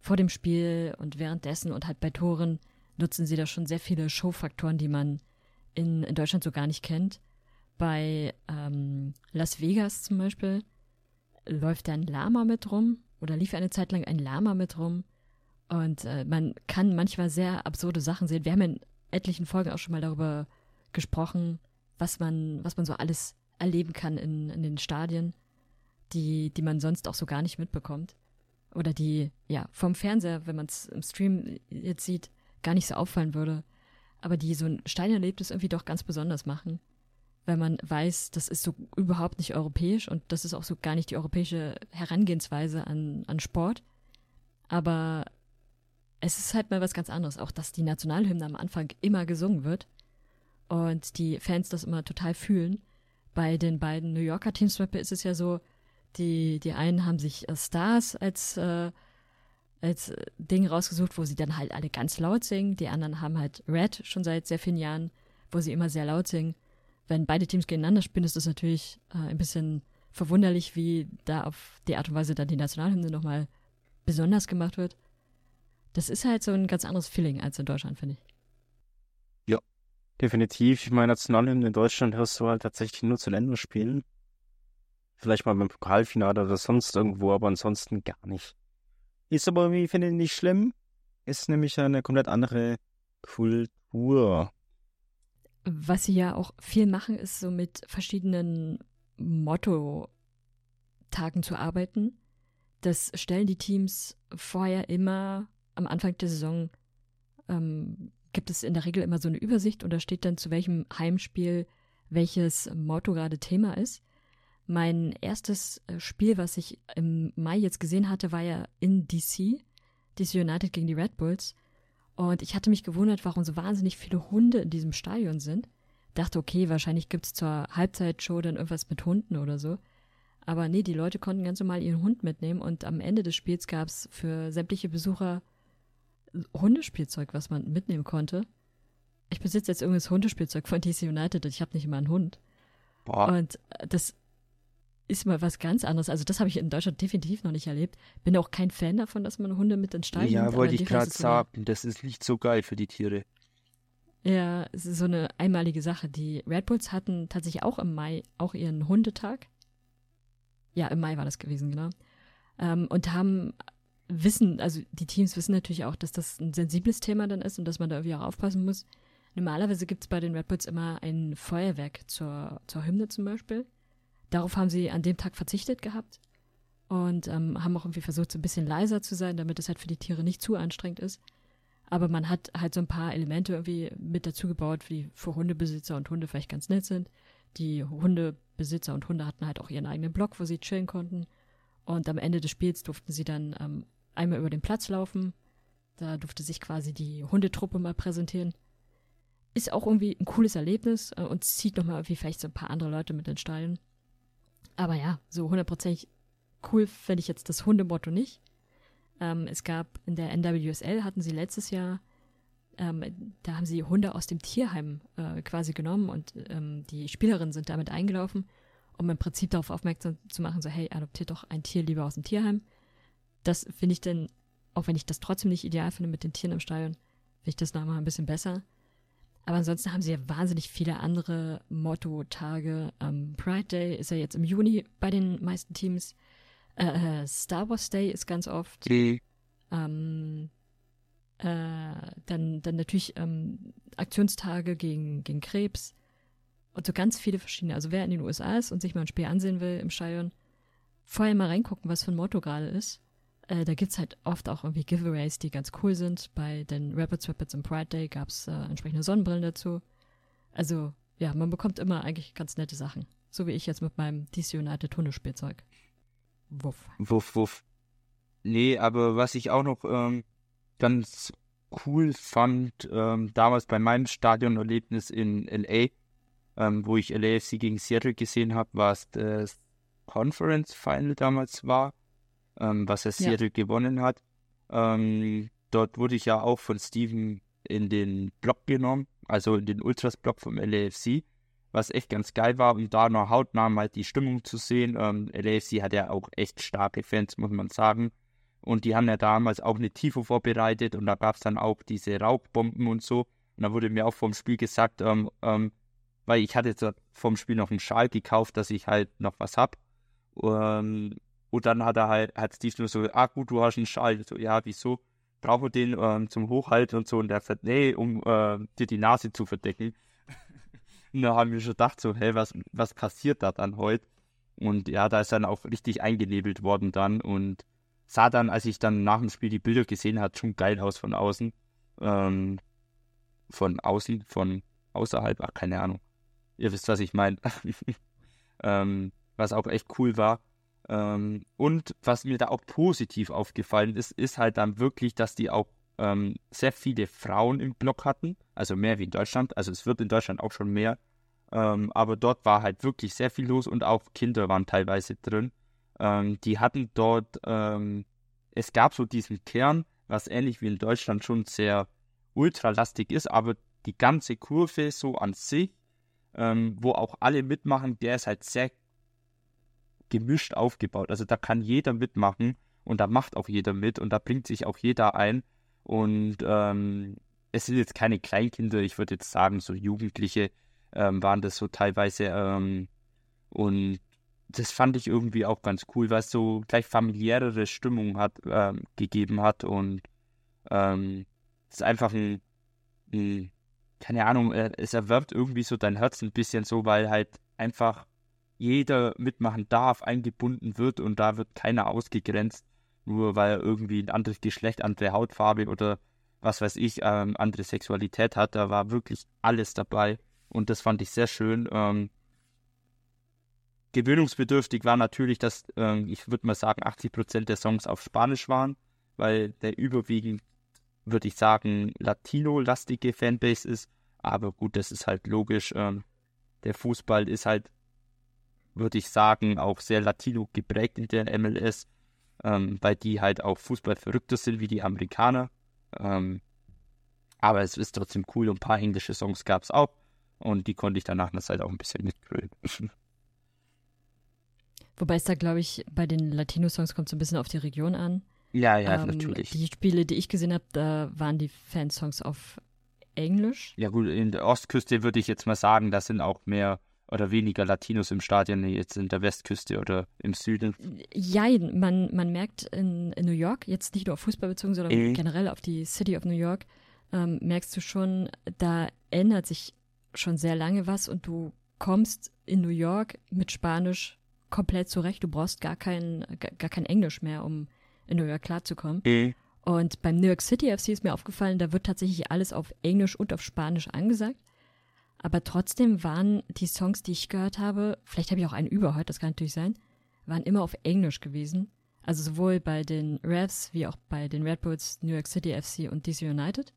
vor dem Spiel und währenddessen und halt bei Toren nutzen sie da schon sehr viele Showfaktoren, die man in, in Deutschland so gar nicht kennt. Bei ähm, Las Vegas zum Beispiel läuft da ein Lama mit rum oder lief eine Zeit lang ein Lama mit rum und äh, man kann manchmal sehr absurde Sachen sehen. Wir haben in etlichen Folgen auch schon mal darüber gesprochen, was man, was man so alles erleben kann in, in den Stadien, die, die man sonst auch so gar nicht mitbekommt. Oder die, ja, vom Fernseher, wenn man es im Stream jetzt sieht, gar nicht so auffallen würde. Aber die so ein Stadionerlebnis irgendwie doch ganz besonders machen. Weil man weiß, das ist so überhaupt nicht europäisch und das ist auch so gar nicht die europäische Herangehensweise an, an Sport. Aber es ist halt mal was ganz anderes. Auch, dass die Nationalhymne am Anfang immer gesungen wird und die Fans das immer total fühlen. Bei den beiden New Yorker Teams ist es ja so, Die, die einen haben sich äh, Stars als, äh, als Ding rausgesucht, wo sie dann halt alle ganz laut singen. Die anderen haben halt Red schon seit sehr vielen Jahren, wo sie immer sehr laut singen. Wenn beide Teams gegeneinander spielen, ist das natürlich äh, ein bisschen verwunderlich, wie da auf die Art und Weise dann die Nationalhymne nochmal besonders gemacht wird. Das ist halt so ein ganz anderes Feeling als in Deutschland, finde ich. Ja, definitiv. Ich meine, Nationalhymne in Deutschland hörst du halt tatsächlich nur zu Länderspielen. Vielleicht mal beim Pokalfinale oder sonst irgendwo, aber ansonsten gar nicht. Ist aber irgendwie, finde ich, nicht schlimm. Ist nämlich eine komplett andere Kultur. Was sie ja auch viel machen, ist so mit verschiedenen Motto-Tagen zu arbeiten. Das stellen die Teams vorher immer am Anfang der Saison, ähm, gibt es in der Regel immer so eine Übersicht und da steht dann, zu welchem Heimspiel welches Motto gerade Thema ist. Mein erstes Spiel, was ich im Mai jetzt gesehen hatte, war ja in D C, D C United gegen die Red Bulls. Und ich hatte mich gewundert, warum so wahnsinnig viele Hunde in diesem Stadion sind. Dachte, okay, wahrscheinlich gibt es zur Halbzeitshow dann irgendwas mit Hunden oder so. Aber nee, die Leute konnten ganz normal ihren Hund mitnehmen und am Ende des Spiels gab es für sämtliche Besucher Hundespielzeug, was man mitnehmen konnte. Ich besitze jetzt irgendwas Hundespielzeug von D C United und ich habe nicht immer einen Hund. Boah. Und das ist mal was ganz anderes. Also das habe ich in Deutschland definitiv noch nicht erlebt. Bin auch kein Fan davon, dass man Hunde mit ins Stadion nimmt. Ja, wollte ich gerade sagen. Das ist nicht so geil für die Tiere. Ja, es ist so eine einmalige Sache. Die Red Bulls hatten tatsächlich auch im Mai auch ihren Hundetag. Ja, im Mai war das gewesen, genau. Ähm, und haben wissen, also die Teams wissen natürlich auch, dass das ein sensibles Thema dann ist und dass man da irgendwie auch aufpassen muss. Normalerweise gibt es bei den Red Bulls immer ein Feuerwerk zur, zur Hymne zum Beispiel. Darauf haben sie an dem Tag verzichtet gehabt und ähm, haben auch irgendwie versucht, so ein bisschen leiser zu sein, damit es halt für die Tiere nicht zu anstrengend ist. Aber man hat halt so ein paar Elemente irgendwie mit dazu gebaut, die für Hundebesitzer und Hunde vielleicht ganz nett sind. Die Hundebesitzer und Hunde hatten halt auch ihren eigenen Block, wo sie chillen konnten. Und am Ende des Spiels durften sie dann ähm, einmal über den Platz laufen. Da durfte sich quasi die Hundetruppe mal präsentieren. Ist auch irgendwie ein cooles Erlebnis äh, und zieht nochmal irgendwie vielleicht so ein paar andere Leute mit ins Stadion. Aber ja, so hundertprozentig cool fände ich jetzt das Hundemotto nicht. Ähm, es gab in der N W S L, hatten sie letztes Jahr, ähm, da haben sie Hunde aus dem Tierheim äh, quasi genommen und ähm, die Spielerinnen sind damit eingelaufen, um im Prinzip darauf aufmerksam zu machen, so hey, adoptiert doch ein Tier lieber aus dem Tierheim. Das finde ich dann, auch wenn ich das trotzdem nicht ideal finde mit den Tieren im Stadion, finde ich das nochmal ein bisschen besser. Aber ansonsten haben sie ja wahnsinnig viele andere Motto-Tage. Ähm, Pride Day ist ja jetzt im Juni bei den meisten Teams. Äh, Star Wars Day ist ganz oft. Mhm. Ähm, äh, dann, dann natürlich ähm, Aktionstage gegen, gegen Krebs. Und so ganz viele verschiedene. Also wer in den U S A ist und sich mal ein Spiel ansehen will im Stadion, vorher mal reingucken, was für ein Motto gerade ist. Äh, da gibt's halt oft auch irgendwie Giveaways, die ganz cool sind. Bei den Rapids Rapids im Pride Day gab's äh, entsprechende Sonnenbrillen dazu. Also, ja, man bekommt immer eigentlich ganz nette Sachen. So wie ich jetzt mit meinem D C United Hundespielzeug. Wuff. Wuff, wuff. Nee, aber was ich auch noch ähm, ganz cool fand, ähm, damals bei meinem Stadionerlebnis in L A, ähm, wo ich L A F C gegen Seattle gesehen habe, was das Conference Final damals war. Ähm, was er Seattle ja. gewonnen hat. Ähm, dort wurde ich ja auch von Steven in den Block genommen, also in den Ultras-Block vom L A F C, was echt ganz geil war, um da noch hautnah mal die Stimmung zu sehen. Ähm, L A F C hat ja auch echt starke Fans, muss man sagen. Und die haben ja damals auch eine Tifo vorbereitet und da gab es dann auch diese Rauchbomben und so. Und da wurde mir auch vom Spiel gesagt, ähm, ähm, weil ich hatte jetzt vom Spiel noch einen Schal gekauft, dass ich halt noch was hab. Ähm, und dann hat er halt, hat Steve nur so, ah gut, du hast einen Schal. Ich so, ja, wieso? Brauchen wir den ähm, zum Hochhalten und so? Und der sagt, nee, um äh, dir die Nase zu verdecken. Und da haben wir schon gedacht, so, hey, was, was passiert da dann heute? Und ja, da ist dann auch richtig eingenebelt worden dann und sah dann, als ich dann nach dem Spiel die Bilder gesehen habe, schon geil aus von außen. Ähm, von außen, von außerhalb, ach, keine Ahnung. Ihr wisst, was ich meine. ähm, was auch echt cool war. Ähm, und was mir da auch positiv aufgefallen ist, ist halt dann wirklich, dass die auch ähm, sehr viele Frauen im Block hatten. Also mehr wie in Deutschland. Also es wird in Deutschland auch schon mehr. Ähm, aber dort war halt wirklich sehr viel los und auch Kinder waren teilweise drin. Ähm, die hatten dort, ähm, es gab so diesen Kern, was ähnlich wie in Deutschland schon sehr ultralastig ist, aber die ganze Kurve so an sich, ähm, wo auch alle mitmachen, der ist halt sehr gemischt aufgebaut. Also da kann jeder mitmachen und da macht auch jeder mit und da bringt sich auch jeder ein. Und ähm, es sind jetzt keine Kleinkinder, ich würde jetzt sagen, so Jugendliche ähm, waren das so teilweise. Ähm, und das fand ich irgendwie auch ganz cool, weil es so gleich familiärere Stimmung hat, ähm, gegeben hat. Und ähm, es ist einfach ein, ein, keine Ahnung, es erwärmt irgendwie so dein Herz ein bisschen so, weil halt einfach jeder mitmachen darf, eingebunden wird und da wird keiner ausgegrenzt, nur weil er irgendwie ein anderes Geschlecht, andere Hautfarbe oder was weiß ich, ähm, andere Sexualität hat. Da war wirklich alles dabei und das fand ich sehr schön. Ähm, gewöhnungsbedürftig war natürlich, dass, ähm, ich würde mal sagen, achtzig Prozent der Songs auf Spanisch waren, weil der überwiegend, würde ich sagen, Latino-lastige Fanbase ist. Aber gut, das ist halt logisch. Ähm, der Fußball ist halt, würde ich sagen, auch sehr Latino geprägt in der M L S, ähm, weil die halt auch Fußball verrückter sind wie die Amerikaner. Ähm, aber es ist trotzdem cool und ein paar englische Songs gab es auch und die konnte ich dann nach einer Zeit auch ein bisschen mitgrölen. Wobei es da, glaube ich, bei den Latino-Songs kommt so ein bisschen auf die Region an. Ja, ja, ähm, natürlich. Die Spiele, die ich gesehen habe, da waren die Fansongs auf Englisch. Ja gut, in der Ostküste würde ich jetzt mal sagen, da sind auch mehr oder weniger Latinos im Stadion, jetzt in der Westküste oder im Süden. Ja, man, man merkt in, in New York, jetzt nicht nur auf Fußball bezogen, sondern äh. generell auf die City of New York, ähm, merkst du schon, da ändert sich schon sehr lange was und du kommst in New York mit Spanisch komplett zurecht. Du brauchst gar kein, gar, gar kein Englisch mehr, um in New York klarzukommen. Äh. Und beim New York City F C ist mir aufgefallen, da wird tatsächlich alles auf Englisch und auf Spanisch angesagt. Aber trotzdem waren die Songs, die ich gehört habe, vielleicht habe ich auch einen überhört, das kann natürlich sein, waren immer auf Englisch gewesen. Also sowohl bei den Revs wie auch bei den Red Bulls, New York City F C und D C United.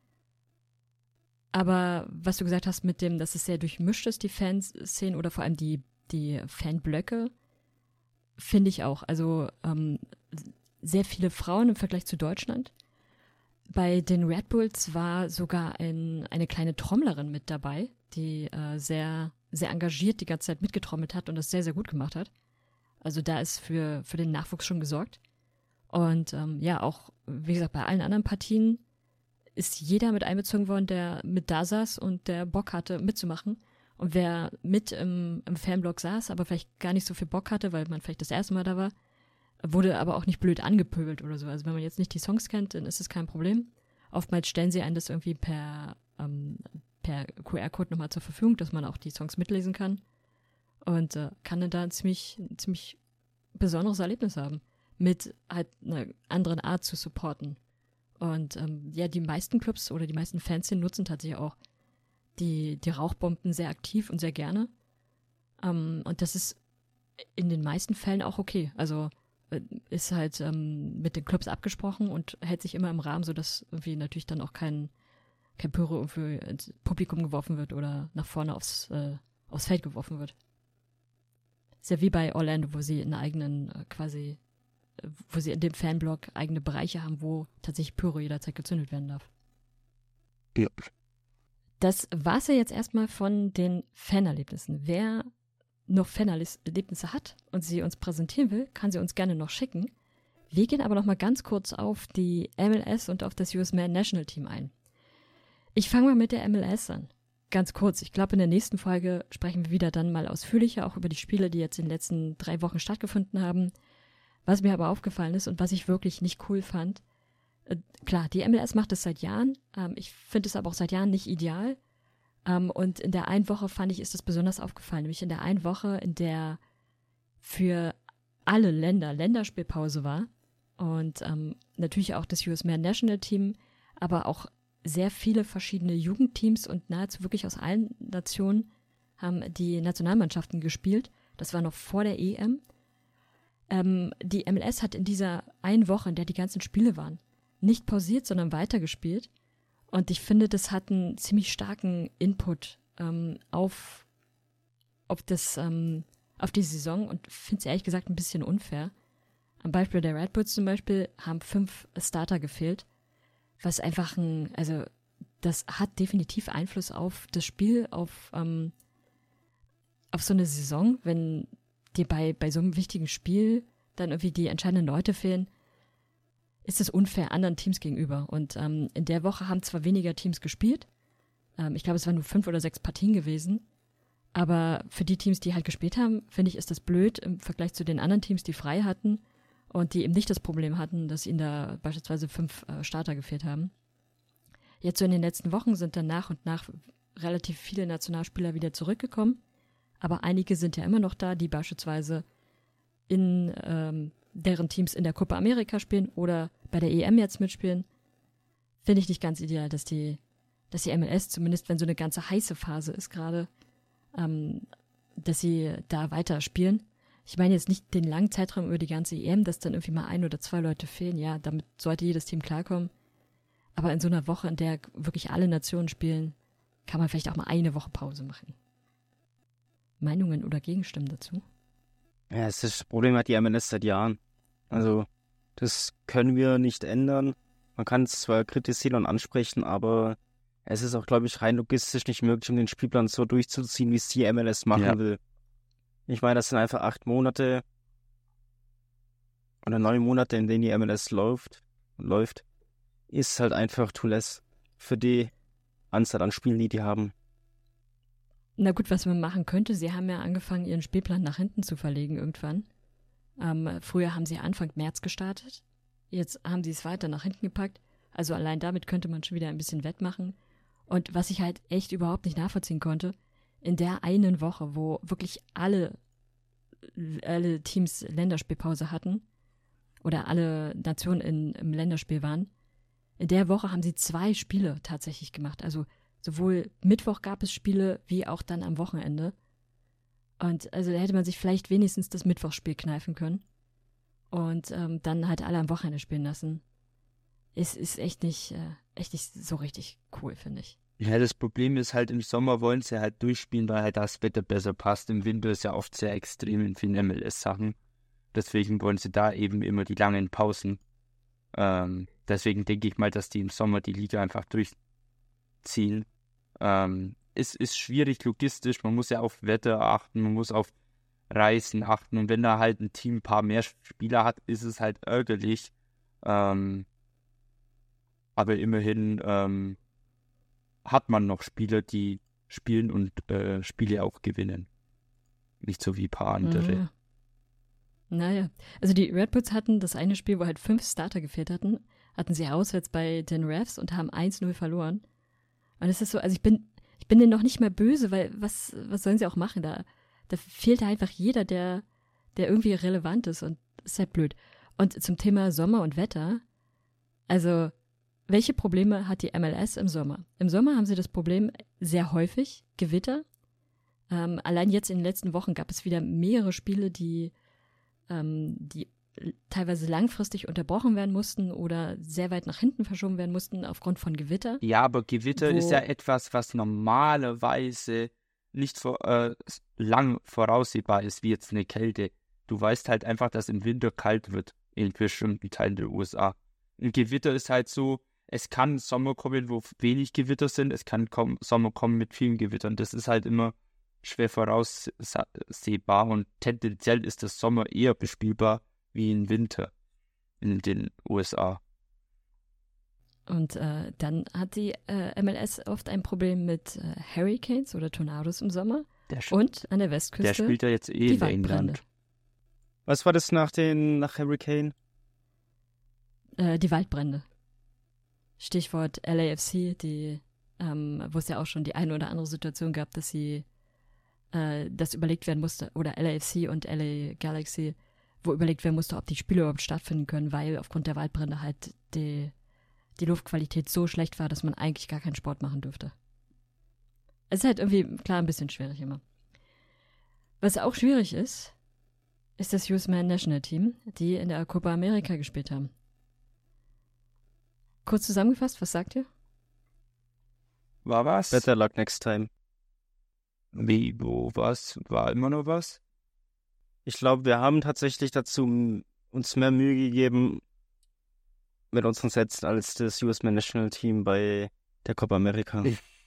Aber was du gesagt hast mit dem, dass es sehr durchmischt ist, die Fanszenen oder vor allem die, die Fanblöcke, finde ich auch. Also ähm, sehr viele Frauen im Vergleich zu Deutschland. Bei den Red Bulls war sogar ein, eine kleine Trommlerin mit dabei, die äh, sehr, sehr engagiert die ganze Zeit mitgetrommelt hat und das sehr, sehr gut gemacht hat. Also da ist für, für den Nachwuchs schon gesorgt. Und ähm, ja, auch, wie gesagt, bei allen anderen Partien ist jeder mit einbezogen worden, der mit da saß und der Bock hatte, mitzumachen. Und wer mit im, im Fanblock saß, aber vielleicht gar nicht so viel Bock hatte, weil man vielleicht das erste Mal da war, wurde aber auch nicht blöd angepöbelt oder so. Also wenn man jetzt nicht die Songs kennt, dann ist es kein Problem. Oftmals stellen sie einen das irgendwie per, ähm, per Q R-Code nochmal zur Verfügung, dass man auch die Songs mitlesen kann. Und äh, kann dann da ein ziemlich, ein ziemlich besonderes Erlebnis haben. Mit halt einer anderen Art zu supporten. Und ähm, ja, die meisten Clubs oder die meisten Fans nutzen tatsächlich auch die, die Rauchbomben sehr aktiv und sehr gerne. Ähm, und das ist in den meisten Fällen auch okay. Also ist halt ähm, mit den Clubs abgesprochen und hält sich immer im Rahmen, sodass irgendwie natürlich dann auch kein, kein Pyro irgendwie ins Publikum geworfen wird oder nach vorne aufs, äh, aufs Feld geworfen wird. Ist ja wie bei Orlando, wo sie in eigenen äh, quasi, äh, wo sie in dem Fanblock eigene Bereiche haben, wo tatsächlich Pyro jederzeit gezündet werden darf. Ja. Das war's ja jetzt erstmal von den Fanerlebnissen. Wer noch Fanerlebnisse hat und sie uns präsentieren will, kann sie uns gerne noch schicken. Wir gehen aber noch mal ganz kurz auf die M L S und auf das U S Men National Team ein. Ich fange mal mit der M L S an. Ganz kurz, ich glaube, in der nächsten Folge sprechen wir wieder dann mal ausführlicher auch über die Spiele, die jetzt in den letzten drei Wochen stattgefunden haben. Was mir aber aufgefallen ist und was ich wirklich nicht cool fand, äh, klar, die M L S macht es seit Jahren, ähm, ich finde es aber auch seit Jahren nicht ideal. Ähm, und in der einen Woche, fand ich, ist das besonders aufgefallen, nämlich in der einen Woche, in der für alle Länder Länderspielpause war und ähm, natürlich auch das U S Men National Team, aber auch sehr viele verschiedene Jugendteams und nahezu wirklich aus allen Nationen haben die Nationalmannschaften gespielt. Das war noch vor der E M. Ähm, die M L S hat in dieser einen Woche, in der die ganzen Spiele waren, nicht pausiert, sondern weitergespielt. Und ich finde, das hat einen ziemlich starken Input ähm, auf, auf, das, ähm, auf die Saison und finde es ehrlich gesagt ein bisschen unfair. Am Beispiel der Red Bulls zum Beispiel haben fünf Starter gefehlt, was einfach ein, also das hat definitiv Einfluss auf das Spiel, auf, ähm, auf so eine Saison, wenn dir bei, bei so einem wichtigen Spiel dann irgendwie die entscheidenden Leute fehlen, ist es unfair anderen Teams gegenüber. Und ähm, in der Woche haben zwar weniger Teams gespielt, ähm, ich glaube, es waren nur fünf oder sechs Partien gewesen, aber für die Teams, die halt gespielt haben, finde ich, ist das blöd im Vergleich zu den anderen Teams, die frei hatten und die eben nicht das Problem hatten, dass ihnen da beispielsweise fünf äh, Starter gefehlt haben. Jetzt so in den letzten Wochen sind dann nach und nach relativ viele Nationalspieler wieder zurückgekommen, aber einige sind ja immer noch da, die beispielsweise in ähm, deren Teams in der Copa America spielen oder bei der E M jetzt mitspielen. Finde ich nicht ganz ideal, dass die, dass die M L S, zumindest wenn so eine ganze heiße Phase ist gerade, ähm, dass sie da weiter spielen. Ich meine jetzt nicht den langen Zeitraum über die ganze E M, dass dann irgendwie mal ein oder zwei Leute fehlen. Ja, damit sollte jedes Team klarkommen. Aber in so einer Woche, in der wirklich alle Nationen spielen, kann man vielleicht auch mal eine Woche Pause machen. Meinungen oder Gegenstimmen dazu? Ja, das, ist das Problem hat die M L S seit Jahren. Also, das können wir nicht ändern. Man kann es zwar kritisieren und ansprechen, aber es ist auch, glaube ich, rein logistisch nicht möglich, um den Spielplan so durchzuziehen, wie es die M L S machen ja. will. Ich meine, das sind einfach acht Monate oder neun Monate, in denen die M L S läuft, läuft, ist halt einfach too less für die Anzahl an Spielen, die die haben. Na gut, was man machen könnte, sie haben ja angefangen, ihren Spielplan nach hinten zu verlegen irgendwann. Ähm, früher haben sie Anfang März gestartet, jetzt haben sie es weiter nach hinten gepackt. Also allein damit könnte man schon wieder ein bisschen wettmachen. Und was ich halt echt überhaupt nicht nachvollziehen konnte, in der einen Woche, wo wirklich alle, alle Teams Länderspielpause hatten oder alle Nationen in, im Länderspiel waren, in der Woche haben sie zwei Spiele tatsächlich gemacht. Also sowohl Mittwoch gab es Spiele, wie auch dann am Wochenende. Und also da hätte man sich vielleicht wenigstens das Mittwochsspiel kneifen können und ähm, dann halt alle am Wochenende spielen lassen. Es ist echt nicht, äh, echt nicht so richtig cool, finde ich. Ja, das Problem ist halt, im Sommer wollen sie halt durchspielen, weil halt das Wetter besser passt. Im Winter ist ja oft sehr extrem in vielen M L S-Sachen. Deswegen wollen sie da eben immer die langen Pausen. Ähm, deswegen denke ich mal, dass die im Sommer die Liga einfach durchziehen. Ähm, es ist schwierig logistisch, man muss ja auf Wetter achten, man muss auf Reisen achten. Und wenn da halt ein Team ein paar mehr Spieler hat, ist es halt ärgerlich. Ähm, aber immerhin ähm, hat man noch Spieler, die spielen und äh, Spiele auch gewinnen. Nicht so wie ein paar andere. Ja. Naja, also die Red Bulls hatten das eine Spiel, wo halt fünf Starter gefehlt hatten, hatten sie auswärts bei den Refs und haben eins null verloren. Und es ist so, also ich bin, ich bin denen noch nicht mehr böse, weil was, was sollen sie auch machen? Da, da fehlt einfach jeder, der, der irgendwie relevant ist und ist halt blöd. Und zum Thema Sommer und Wetter, also welche Probleme hat die M L S im Sommer? Im Sommer haben sie das Problem sehr häufig, Gewitter. Ähm, allein jetzt in den letzten Wochen gab es wieder mehrere Spiele, die, ähm, die teilweise langfristig unterbrochen werden mussten oder sehr weit nach hinten verschoben werden mussten aufgrund von Gewitter. Ja, aber Gewitter ist ja etwas, was normalerweise nicht vor, äh, lang voraussehbar ist, wie jetzt eine Kälte. Du weißt halt einfach, dass im Winter kalt wird in bestimmten Teilen der U S A. Ein Gewitter ist halt so, es kann Sommer kommen, wo wenig Gewitter sind, es kann kommen, Sommer kommen mit vielen Gewittern. Das ist halt immer schwer voraussehbar und tendenziell ist der Sommer eher bespielbar wie im Winter. in den U S A. Und äh, dann hat die äh, M L S oft ein Problem mit äh, Hurricanes oder Tornados im Sommer. Der sch- und an der Westküste. Der spielt ja jetzt eh die in England. Was war das nach den nach Hurricane? Äh, die Waldbrände. Stichwort L A F C, die, ähm, wo es ja auch schon die eine oder andere Situation gab, dass sie äh, das überlegt werden musste, oder L A F C und L A Galaxy, wo überlegt werden musste, ob die Spiele überhaupt stattfinden können, weil aufgrund der Waldbrände halt die, die Luftqualität so schlecht war, dass man eigentlich gar keinen Sport machen dürfte. Es ist halt irgendwie, klar, ein bisschen schwierig immer. Was auch schwierig ist, ist das U S Men National Team, die in der Copa America gespielt haben. Kurz zusammengefasst, was sagt ihr? War was? Better luck next time. Wie, wo, was? War immer noch was? Ich glaube, wir haben tatsächlich dazu uns mehr Mühe gegeben mit unseren Sets als das U S Men National Team bei der Copa America.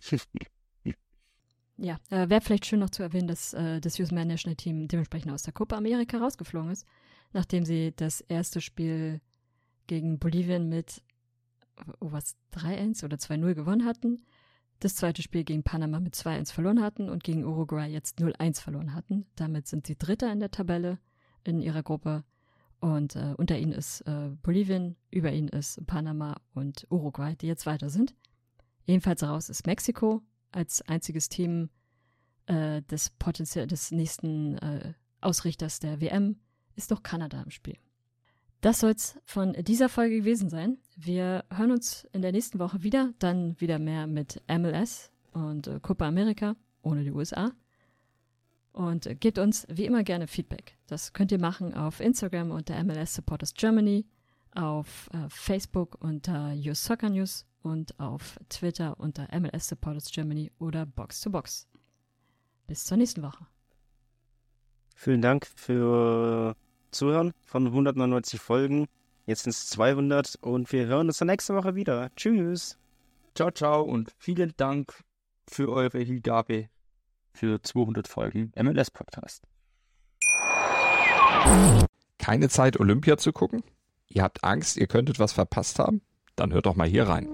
Ja, äh, wäre vielleicht schön noch zu erwähnen, dass äh, das U S Men National Team dementsprechend aus der Copa America rausgeflogen ist, nachdem sie das erste Spiel gegen Bolivien mit oh, was, drei eins oder zwei null gewonnen hatten, das zweite Spiel gegen Panama mit zwei eins verloren hatten und gegen Uruguay jetzt null eins verloren hatten. Damit sind sie Dritter in der Tabelle in ihrer Gruppe und äh, unter ihnen ist äh, Bolivien, über ihnen ist Panama und Uruguay, die jetzt weiter sind. Ebenfalls raus ist Mexiko als einziges Team äh, des, Potenzial- des nächsten äh, Ausrichters der W M, ist doch Kanada im Spiel. Das soll es von dieser Folge gewesen sein. Wir hören uns in der nächsten Woche wieder, dann wieder mehr mit M L S und äh, Copa America ohne die U S A. Und äh, gebt uns wie immer gerne Feedback. Das könnt ihr machen auf Instagram unter M L S Supporters Germany, auf äh, Facebook unter U S Soccer News und auf Twitter unter M L S Supporters Germany oder Box to Box. Bis zur nächsten Woche. Vielen Dank für Zuhören von hundertneunundneunzig Folgen. Jetzt sind es zweihundert und wir hören uns dann nächste Woche wieder. Tschüss. Ciao, ciao und vielen Dank für eure Hingabe für zweihundert Folgen M L S Podcast. Keine Zeit, Olympia zu gucken? Ihr habt Angst, ihr könntet was verpasst haben? Dann hört doch mal hier rein.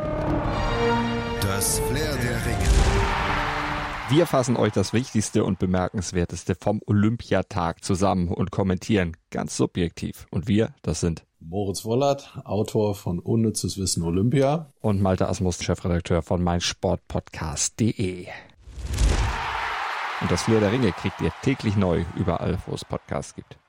Das Flair der Ringe. Wir fassen euch das Wichtigste und Bemerkenswerteste vom Olympiatag zusammen und kommentieren ganz subjektiv. Und wir, das sind Moritz Wollert, Autor von Unnützes Wissen Olympia. Und Malte Asmus, Chefredakteur von meinsportpodcast punkt de. Und das Flair der Ringe kriegt ihr täglich neu überall, wo es Podcasts gibt.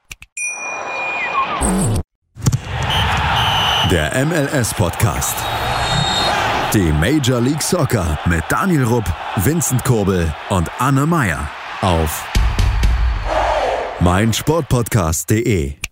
Der M L S-Podcast. Die Major League Soccer mit Daniel Rupp, Vincent Kurbel und Anne Meyer auf meinsportpodcast punkt de.